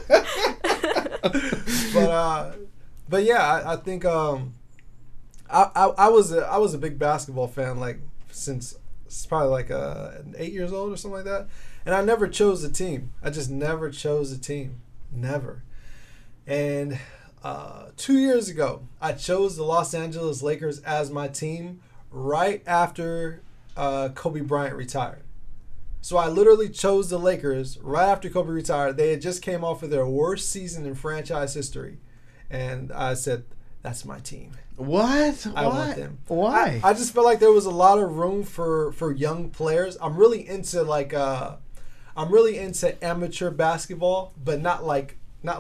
[SPEAKER 4] But yeah, I think I was a big basketball fan like since it's probably like 8 years old or something like that, and I never chose a team. I just never chose a team, never. And 2 years ago, I chose the Los Angeles Lakers as my team right after Kobe Bryant retired. So I literally chose the Lakers right after Kobe retired. They had just came off of their worst season in franchise history. And I said, that's my team.
[SPEAKER 2] What?
[SPEAKER 4] I want them.
[SPEAKER 2] Why?
[SPEAKER 4] I just felt like there was a lot of room for young players. I'm really into amateur basketball, but not like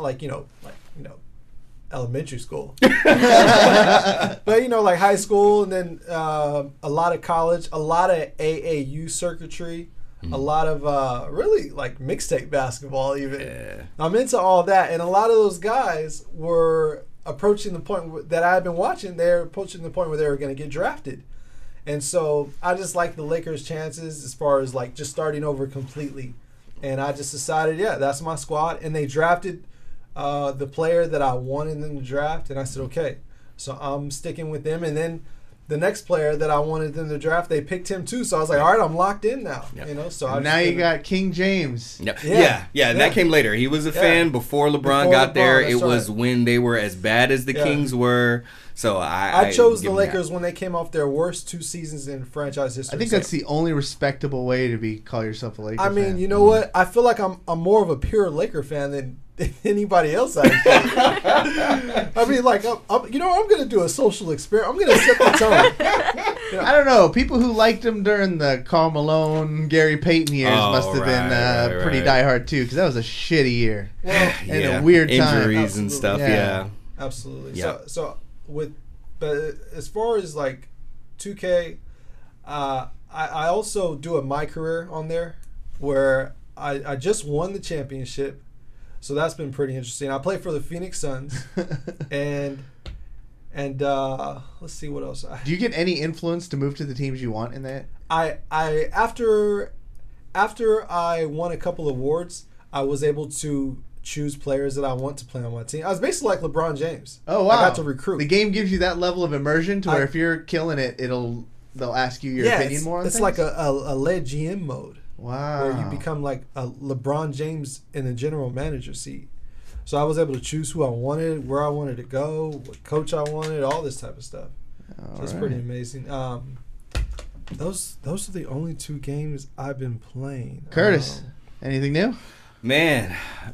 [SPEAKER 4] elementary school. But like high school, and then a lot of college, a lot of AAU circuitry. A lot of really like mixtape basketball even.
[SPEAKER 3] Yeah.
[SPEAKER 4] I'm into all that, and a lot of those guys were approaching the point that I had been watching. They're approaching the point where they were going to get drafted, and so I just like the Lakers' chances as far as like just starting over completely. And I just decided, yeah, that's my squad, and they drafted the player that I wanted them to draft, and I said, okay, so I'm sticking with them, and then. The next player that I wanted them to draft, they picked him too. So I was like, all right, I'm locked in now.
[SPEAKER 3] Yep.
[SPEAKER 4] So
[SPEAKER 2] now you got King James.
[SPEAKER 3] Yep.
[SPEAKER 4] Yeah.
[SPEAKER 3] Yeah. That came later. He was a fan before LeBron got there. It was when they were as bad as the Kings were. So
[SPEAKER 4] I chose the Lakers when they came off their worst 2 seasons in franchise history.
[SPEAKER 2] I think that's the only respectable way to call yourself a Laker fan.
[SPEAKER 4] I mean, you know what? I feel like I'm more of a pure Laker fan than anybody else. I mean, like, I'm going to do a social experiment. I'm going to set the tone.
[SPEAKER 2] I don't know. People who liked him during the Karl Malone, Gary Payton years must have been pretty diehard too, because that was a shitty year and a weird time.
[SPEAKER 3] Injuries and stuff. Yeah.
[SPEAKER 4] Absolutely.
[SPEAKER 3] Yeah.
[SPEAKER 4] But as far as like 2K, I also do a My Career on there where I just won the championship. So that's been pretty interesting. I play for the Phoenix Suns, and let's see what else.
[SPEAKER 2] Do you get any influence to move to the teams you want in that?
[SPEAKER 4] After I won a couple awards, I was able to choose players that I want to play on my team. I was basically like LeBron James.
[SPEAKER 2] Oh wow!
[SPEAKER 4] I got to recruit.
[SPEAKER 2] The game gives you that level of immersion to where if you're killing it, they'll ask you your opinion more on
[SPEAKER 4] it's
[SPEAKER 2] things?
[SPEAKER 4] like a led GM mode.
[SPEAKER 2] Wow.
[SPEAKER 4] Where you become like a LeBron James in the general manager seat. So I was able to choose who I wanted, where I wanted to go, what coach I wanted, all this type of stuff. So it's pretty amazing. Those are the only 2 games I've been playing.
[SPEAKER 2] Curtis, anything new?
[SPEAKER 3] Man,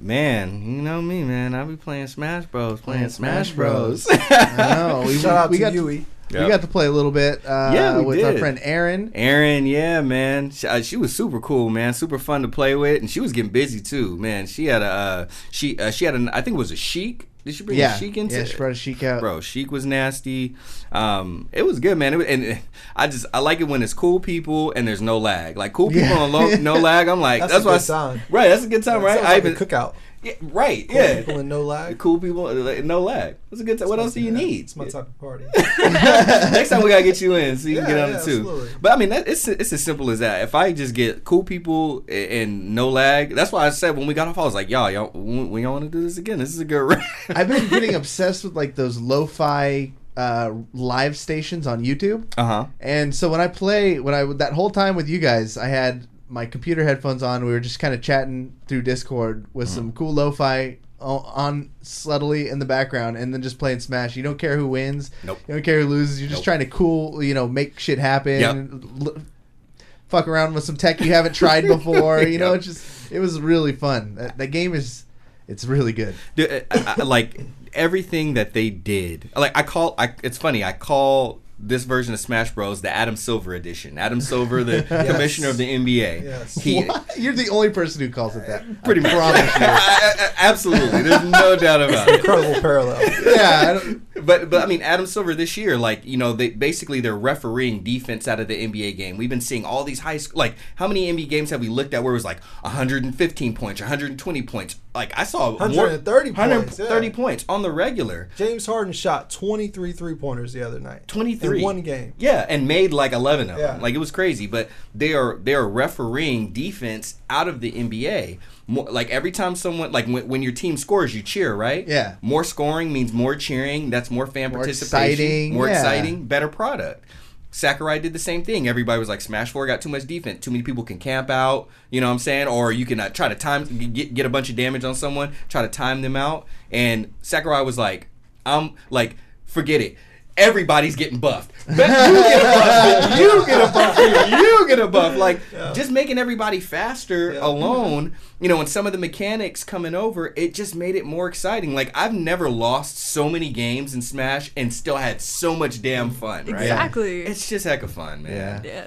[SPEAKER 3] you know me, man. I be playing Smash Bros. Playing Smash Bros.
[SPEAKER 2] I know.
[SPEAKER 4] Shout out to
[SPEAKER 2] got
[SPEAKER 4] Yui.
[SPEAKER 2] We got to play a little bit
[SPEAKER 3] we
[SPEAKER 2] with
[SPEAKER 3] did.
[SPEAKER 2] our friend Aaron.
[SPEAKER 3] Aaron, yeah, man. She was super cool, man. Super fun to play with, and she was getting busy too, man. She had a she had an I think it was a Sheik. Did she bring a Sheik into?
[SPEAKER 2] Yeah, she brought a Sheik out.
[SPEAKER 3] Bro, Sheik was nasty. It was good, man. And I like it when it's cool people and there's no lag. Like cool people on no lag. I'm like
[SPEAKER 4] That's a good
[SPEAKER 3] why.
[SPEAKER 4] time.
[SPEAKER 3] Right, that's a good time, right?
[SPEAKER 4] Sounds like a cookout.
[SPEAKER 3] Yeah, right.
[SPEAKER 4] Cool
[SPEAKER 3] Yeah.
[SPEAKER 4] people and no lag.
[SPEAKER 3] Cool people, no lag. That's a good time. What else do you need?
[SPEAKER 4] It's my type of party.
[SPEAKER 3] Next time we gotta get you in so you can get on it too.
[SPEAKER 4] Absolutely.
[SPEAKER 3] But I mean, it's as simple as that. If I just get cool people and no lag, that's why I said when we got off, I was like, y'all we don't want to do this again. This is a good round.
[SPEAKER 2] I've been getting obsessed with like those lo-fi live stations on YouTube. And so when I that whole time with you guys, I had my computer headphones on. We were just kind of chatting through Discord with some cool lo-fi on subtly in the background, and then just playing Smash. You don't care who wins.
[SPEAKER 3] Nope.
[SPEAKER 2] You don't care who loses. You're just trying to make shit happen. Fuck around with some tech you haven't tried before. You know, it was really fun. That game it's really good.
[SPEAKER 3] Dude, I like everything that they did. Like it's funny. I call this version of Smash Bros. The Adam Silver edition. Adam Silver, the commissioner of the NBA.
[SPEAKER 4] Yes.
[SPEAKER 2] You're the only person who calls it that.
[SPEAKER 3] Pretty much.
[SPEAKER 2] Promise you.
[SPEAKER 3] Absolutely. There's no doubt about it.
[SPEAKER 4] Incredible parallel.
[SPEAKER 2] Yeah.
[SPEAKER 3] But I mean, Adam Silver this year, they're refereeing defense out of the NBA game. We've been seeing all these how many NBA games have we looked at where it was like 115 points, 120 points? Like I saw 130 points on the regular.
[SPEAKER 4] James Harden shot 23 3-pointers the other night.
[SPEAKER 3] 23
[SPEAKER 4] in one game.
[SPEAKER 3] Yeah, and made like 11 of them. Like it was crazy. But they are refereeing defense out of the NBA. More, like every time someone when your team scores, you cheer, right?
[SPEAKER 2] Yeah.
[SPEAKER 3] More scoring means more cheering. That's more fan participation.
[SPEAKER 2] Exciting.
[SPEAKER 3] More exciting. Better product. Sakurai did the same thing. Everybody was like, Smash 4 got too much defense. Too many people can camp out. You know what I'm saying? Or you can try to get a bunch of damage on someone. Try to time them out. And Sakurai was like, forget it. Everybody's getting buffed. You get a buff. You get a buff. Like, just making everybody faster alone, and some of the mechanics coming over, it just made it more exciting. Like, I've never lost so many games in Smash and still had so much damn fun, right?
[SPEAKER 5] Exactly.
[SPEAKER 3] It's just heck of fun, man.
[SPEAKER 5] Yeah.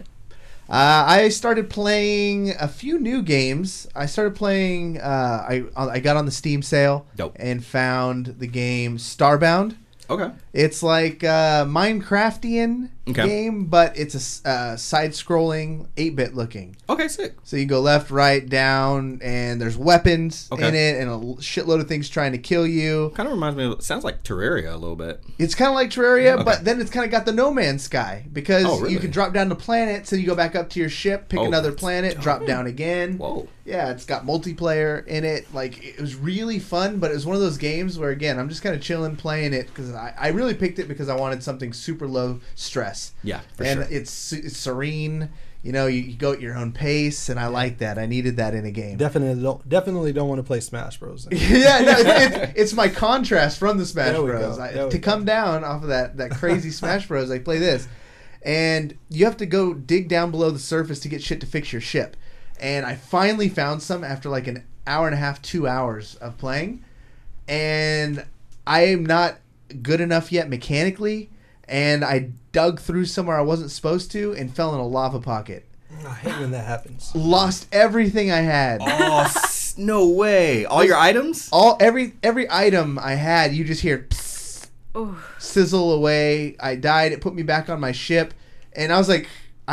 [SPEAKER 2] I started playing a few new games. I started playing, I got on the Steam sale.
[SPEAKER 3] Dope.
[SPEAKER 2] And found the game Starbound.
[SPEAKER 3] Okay.
[SPEAKER 2] It's like a Minecraftian game, but it's a side-scrolling, 8-bit looking.
[SPEAKER 3] Okay, sick.
[SPEAKER 2] So you go left, right, down, and there's weapons in it, and a shitload of things trying to kill you.
[SPEAKER 3] Kind of reminds me sounds like Terraria a little bit.
[SPEAKER 2] It's kind of like Terraria, but then it's kind of got the No Man's Sky, because you can drop down to planets, and you go back up to your ship, pick another planet, drop down again.
[SPEAKER 3] Whoa.
[SPEAKER 2] Yeah, it's got multiplayer in it. Like, it was really fun, but it was one of those games where, again, I'm just kind of chilling playing it, because I really picked it because I wanted something super low stress.
[SPEAKER 3] Yeah, for
[SPEAKER 2] and
[SPEAKER 3] sure.
[SPEAKER 2] It's serene. You go at your own pace, and I like that. I needed that in a game.
[SPEAKER 4] Definitely don't want to play Smash Bros.
[SPEAKER 2] Yeah, no, it's my contrast from the Smash
[SPEAKER 4] There we
[SPEAKER 2] Bros.
[SPEAKER 4] go.
[SPEAKER 2] To come down off of that crazy Smash Bros, I play this. And you have to go dig down below the surface to get shit to fix your ship. And I finally found some after like an hour and a half, 2 hours of playing. And I am not good enough yet mechanically. And I dug through somewhere I wasn't supposed to and fell in a lava pocket.
[SPEAKER 4] I hate when that happens.
[SPEAKER 2] Lost everything I had.
[SPEAKER 3] Oh, no way. All your items?
[SPEAKER 2] Every item I had, you just hear psst, sizzle away. I died. It put me back on my ship. And I was like,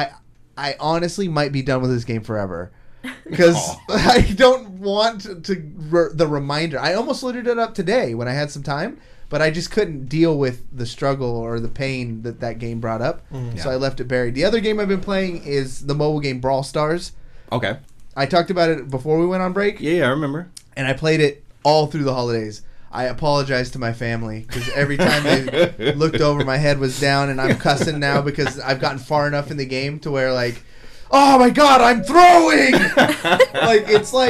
[SPEAKER 2] I honestly might be done with this game forever. Because I don't want the reminder. I almost loaded it up today when I had some time. But I just couldn't deal with the struggle or the pain that game brought up. So I left it buried. The other game I've been playing is the mobile game Brawl Stars.
[SPEAKER 3] Okay.
[SPEAKER 2] I talked about it before we went on break.
[SPEAKER 3] Yeah, I remember.
[SPEAKER 2] And I played it all through the holidays. I apologize to my family because every time they looked over, my head was down, and I'm cussing now because I've gotten far enough in the game to where, like, oh my God, I'm throwing! It's like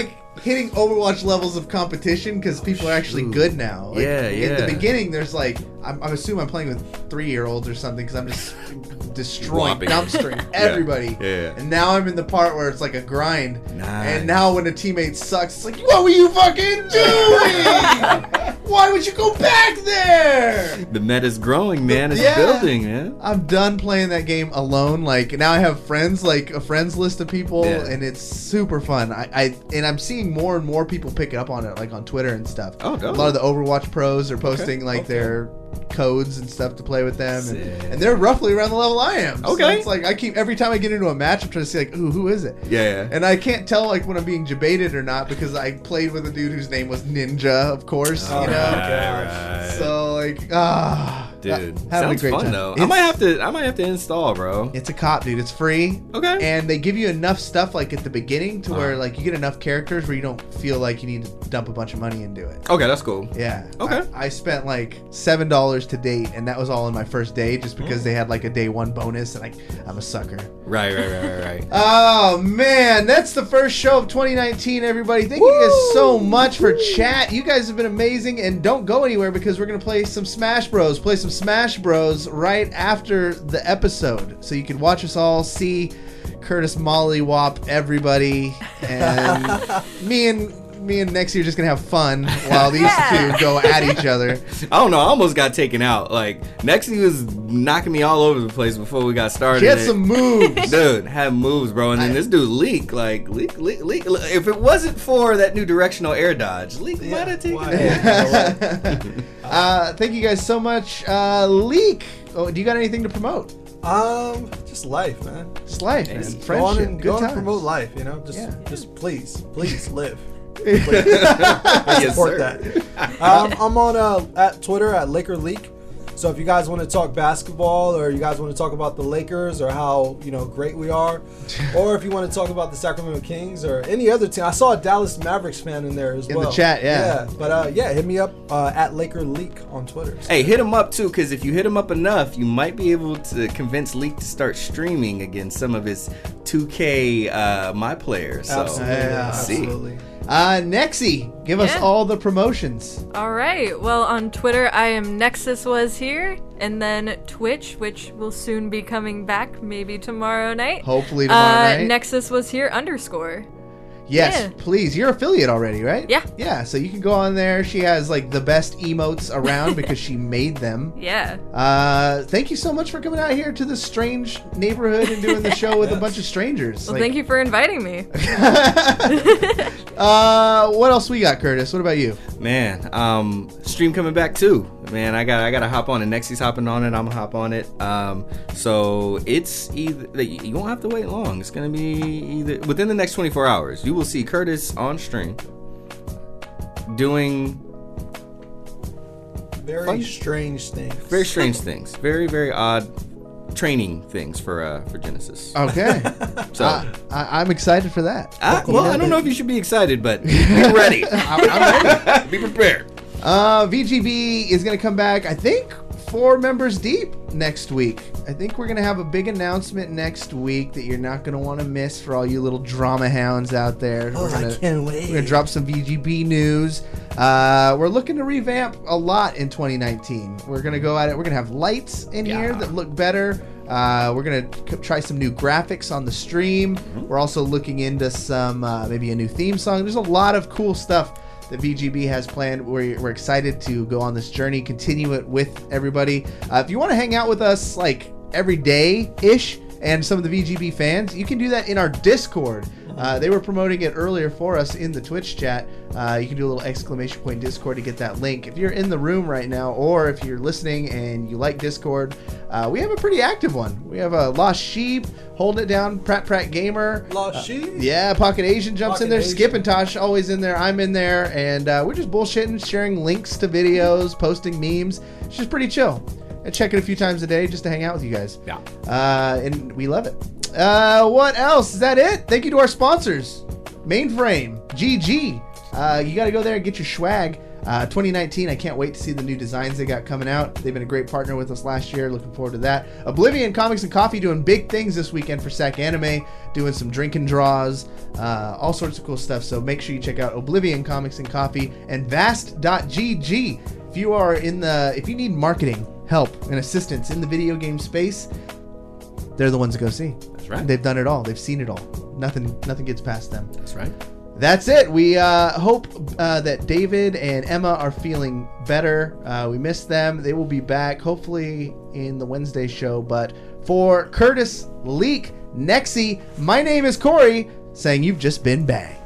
[SPEAKER 2] hitting Overwatch levels of competition because people are actually good now. Like, in the beginning, there's like I'm assuming I'm playing with 3-year-olds or something because I'm just destroying, dumpstering everybody.
[SPEAKER 3] Yeah.
[SPEAKER 2] And now I'm in the part where it's like a grind.
[SPEAKER 3] Nice.
[SPEAKER 2] And now when a teammate sucks, it's like, what were you fucking doing? Why would you go back there?
[SPEAKER 3] The meta's growing, man. It's
[SPEAKER 2] Yeah.
[SPEAKER 3] building, man.
[SPEAKER 2] I'm done playing that game alone. Like now I have friends, like a friends list of people, and it's super fun. I'm seeing more and more people pick up on it, like on Twitter and stuff.
[SPEAKER 3] Oh, dope.
[SPEAKER 2] A lot of the Overwatch pros are posting their codes and stuff to play with them, and they're roughly around the level I am. So
[SPEAKER 3] Okay.
[SPEAKER 2] it's like I keep every time I get into a match, I'm trying to see like, ooh, who is it?
[SPEAKER 3] Yeah.
[SPEAKER 2] And I can't tell like when I'm being debated or not because I played with a dude whose name was Ninja, of course. You know.
[SPEAKER 3] Right.
[SPEAKER 2] So like,
[SPEAKER 3] Dude,
[SPEAKER 2] having a
[SPEAKER 3] sounds
[SPEAKER 2] great
[SPEAKER 3] fun
[SPEAKER 2] time.
[SPEAKER 3] though.
[SPEAKER 2] It's-
[SPEAKER 3] I might have to install, bro.
[SPEAKER 2] It's a cop, dude. It's free.
[SPEAKER 3] Okay.
[SPEAKER 2] And they give you enough stuff like at the beginning to where like you get enough characters where you don't feel like you need to dump a bunch of money into it.
[SPEAKER 3] Okay, that's cool.
[SPEAKER 2] Yeah.
[SPEAKER 3] Okay.
[SPEAKER 2] I spent like $7 to date, and that was all in my first day, just because they had like a day one bonus, and I'm a sucker.
[SPEAKER 3] Right.
[SPEAKER 2] Oh man, that's the first show of 2019, everybody. Thank you guys so much for chat. You guys have been amazing, and don't go anywhere because we're gonna play some Smash Bros. Play some Smash Bros. Right after the episode, so you can watch us all see Curtis mollywop everybody, and me and Nexy are just gonna have fun while these two go at each other.
[SPEAKER 3] I don't know. I almost got taken out. Like Nexy was knocking me all over the place before we got started.
[SPEAKER 2] She had some moves.
[SPEAKER 3] Dude, had moves, bro. And then this dude leak. If it wasn't for that new directional air dodge, leak might have taken it.
[SPEAKER 2] Thank you guys so much. Leak. Oh, do you got anything to promote?
[SPEAKER 4] Just life, man.
[SPEAKER 2] Just life, man.
[SPEAKER 3] Hey,
[SPEAKER 2] Friendship.
[SPEAKER 4] Go on
[SPEAKER 2] Good
[SPEAKER 4] and promote
[SPEAKER 2] times.
[SPEAKER 4] life, you know? Just please live.
[SPEAKER 3] Yes,
[SPEAKER 4] Support
[SPEAKER 3] sir.
[SPEAKER 4] that. I'm on at Twitter at Laker Leak. So if you guys want to talk basketball, or you guys want to talk about the Lakers, or how great we are, or if you want to talk about the Sacramento Kings or any other team, I saw a Dallas Mavericks fan in there as well.
[SPEAKER 2] In the chat, yeah.
[SPEAKER 4] But hit me up at Laker Leak on Twitter. So.
[SPEAKER 3] Hey, hit him up too, because if you hit him up enough, you might be able to convince Leak to start streaming against some of his 2K My Players. So,
[SPEAKER 4] Absolutely.
[SPEAKER 2] Nexy, give us all the promotions.
[SPEAKER 5] All right. Well, on Twitter, I am Nexus Was Here, and then Twitch, which will soon be coming back, maybe tomorrow night.
[SPEAKER 2] Hopefully tomorrow night.
[SPEAKER 5] Nexus Was Here _.
[SPEAKER 2] Yes,
[SPEAKER 5] Yeah.
[SPEAKER 2] please. You're affiliate already, right?
[SPEAKER 5] Yeah.
[SPEAKER 2] Yeah, so you can go on there. She has like the best emotes around because she made them.
[SPEAKER 5] Yeah.
[SPEAKER 2] Thank you so much for coming out here to this strange neighborhood and doing the show with a bunch of strangers.
[SPEAKER 5] Well, thank you for inviting me.
[SPEAKER 2] What else we got, Curtis? What about you?
[SPEAKER 3] man, stream coming back too. Man, I gotta hop on it. Nexy's hopping on it. I'm gonna hop on it. So it's either you won't have to wait long. It's gonna be either within the next 24 hours. You will see Curtis on stream doing
[SPEAKER 4] Very strange things.
[SPEAKER 3] very strange things, very odd training things for Genesis.
[SPEAKER 2] Okay.
[SPEAKER 3] So
[SPEAKER 2] I'm excited for that.
[SPEAKER 3] well, I don't know if you should be excited, but be ready.
[SPEAKER 2] I'm ready.
[SPEAKER 3] Be prepared.
[SPEAKER 2] VGB is going to come back, I think, 4 members deep next week. I think we're going to have a big announcement next week that you're not going to want to miss for all you little drama hounds out there.
[SPEAKER 4] Oh, I can't wait.
[SPEAKER 2] We're going to drop some VGB news. We're looking to revamp a lot in 2019. We're going to go at it. We're going to have lights in here that look better. We're going to try some new graphics on the stream. We're also looking into some, maybe a new theme song. There's a lot of cool stuff that VGB has planned. We're excited to go on this journey, continue it with everybody. If you want to hang out with us like every day-ish and some of the VGB fans, you can do that in our Discord. They were promoting it earlier for us in the Twitch chat. You can do a little exclamation point Discord to get that link. If you're in the room right now, or if you're listening and you like Discord, we have a pretty active one. We have a Lost Sheep, Holding It Down, Prat Gamer.
[SPEAKER 4] Lost Sheep?
[SPEAKER 2] Yeah, Pocket Asian jumps in
[SPEAKER 4] Pocket
[SPEAKER 2] there.
[SPEAKER 4] Asian.
[SPEAKER 2] Skip and Tosh always in there. I'm in there. And we're just bullshitting, sharing links to videos, posting memes. It's just pretty chill. I check it a few times a day just to hang out with you guys.
[SPEAKER 3] Yeah.
[SPEAKER 2] And we love it. What else? Is that it? Thank you to our sponsors. Mainframe, GG. You got to go there and get your swag. 2019, I can't wait to see the new designs they got coming out. They've been a great partner with us last year. Looking forward to that. Oblivion Comics and Coffee doing big things this weekend for SAC Anime, doing some drinking draws, all sorts of cool stuff. So make sure you check out Oblivion Comics and Coffee and Vast.gg. If you need marketing help and assistance in the video game space, they're the ones to go see.
[SPEAKER 3] That's right.
[SPEAKER 2] They've done it all. They've seen it all. Nothing gets past them.
[SPEAKER 3] That's right.
[SPEAKER 2] That's it. We hope that David and Emma are feeling better. We miss them. They will be back hopefully in the Wednesday show. But for Curtis, Leek, Nexi, my name is Corey, saying you've just been banged.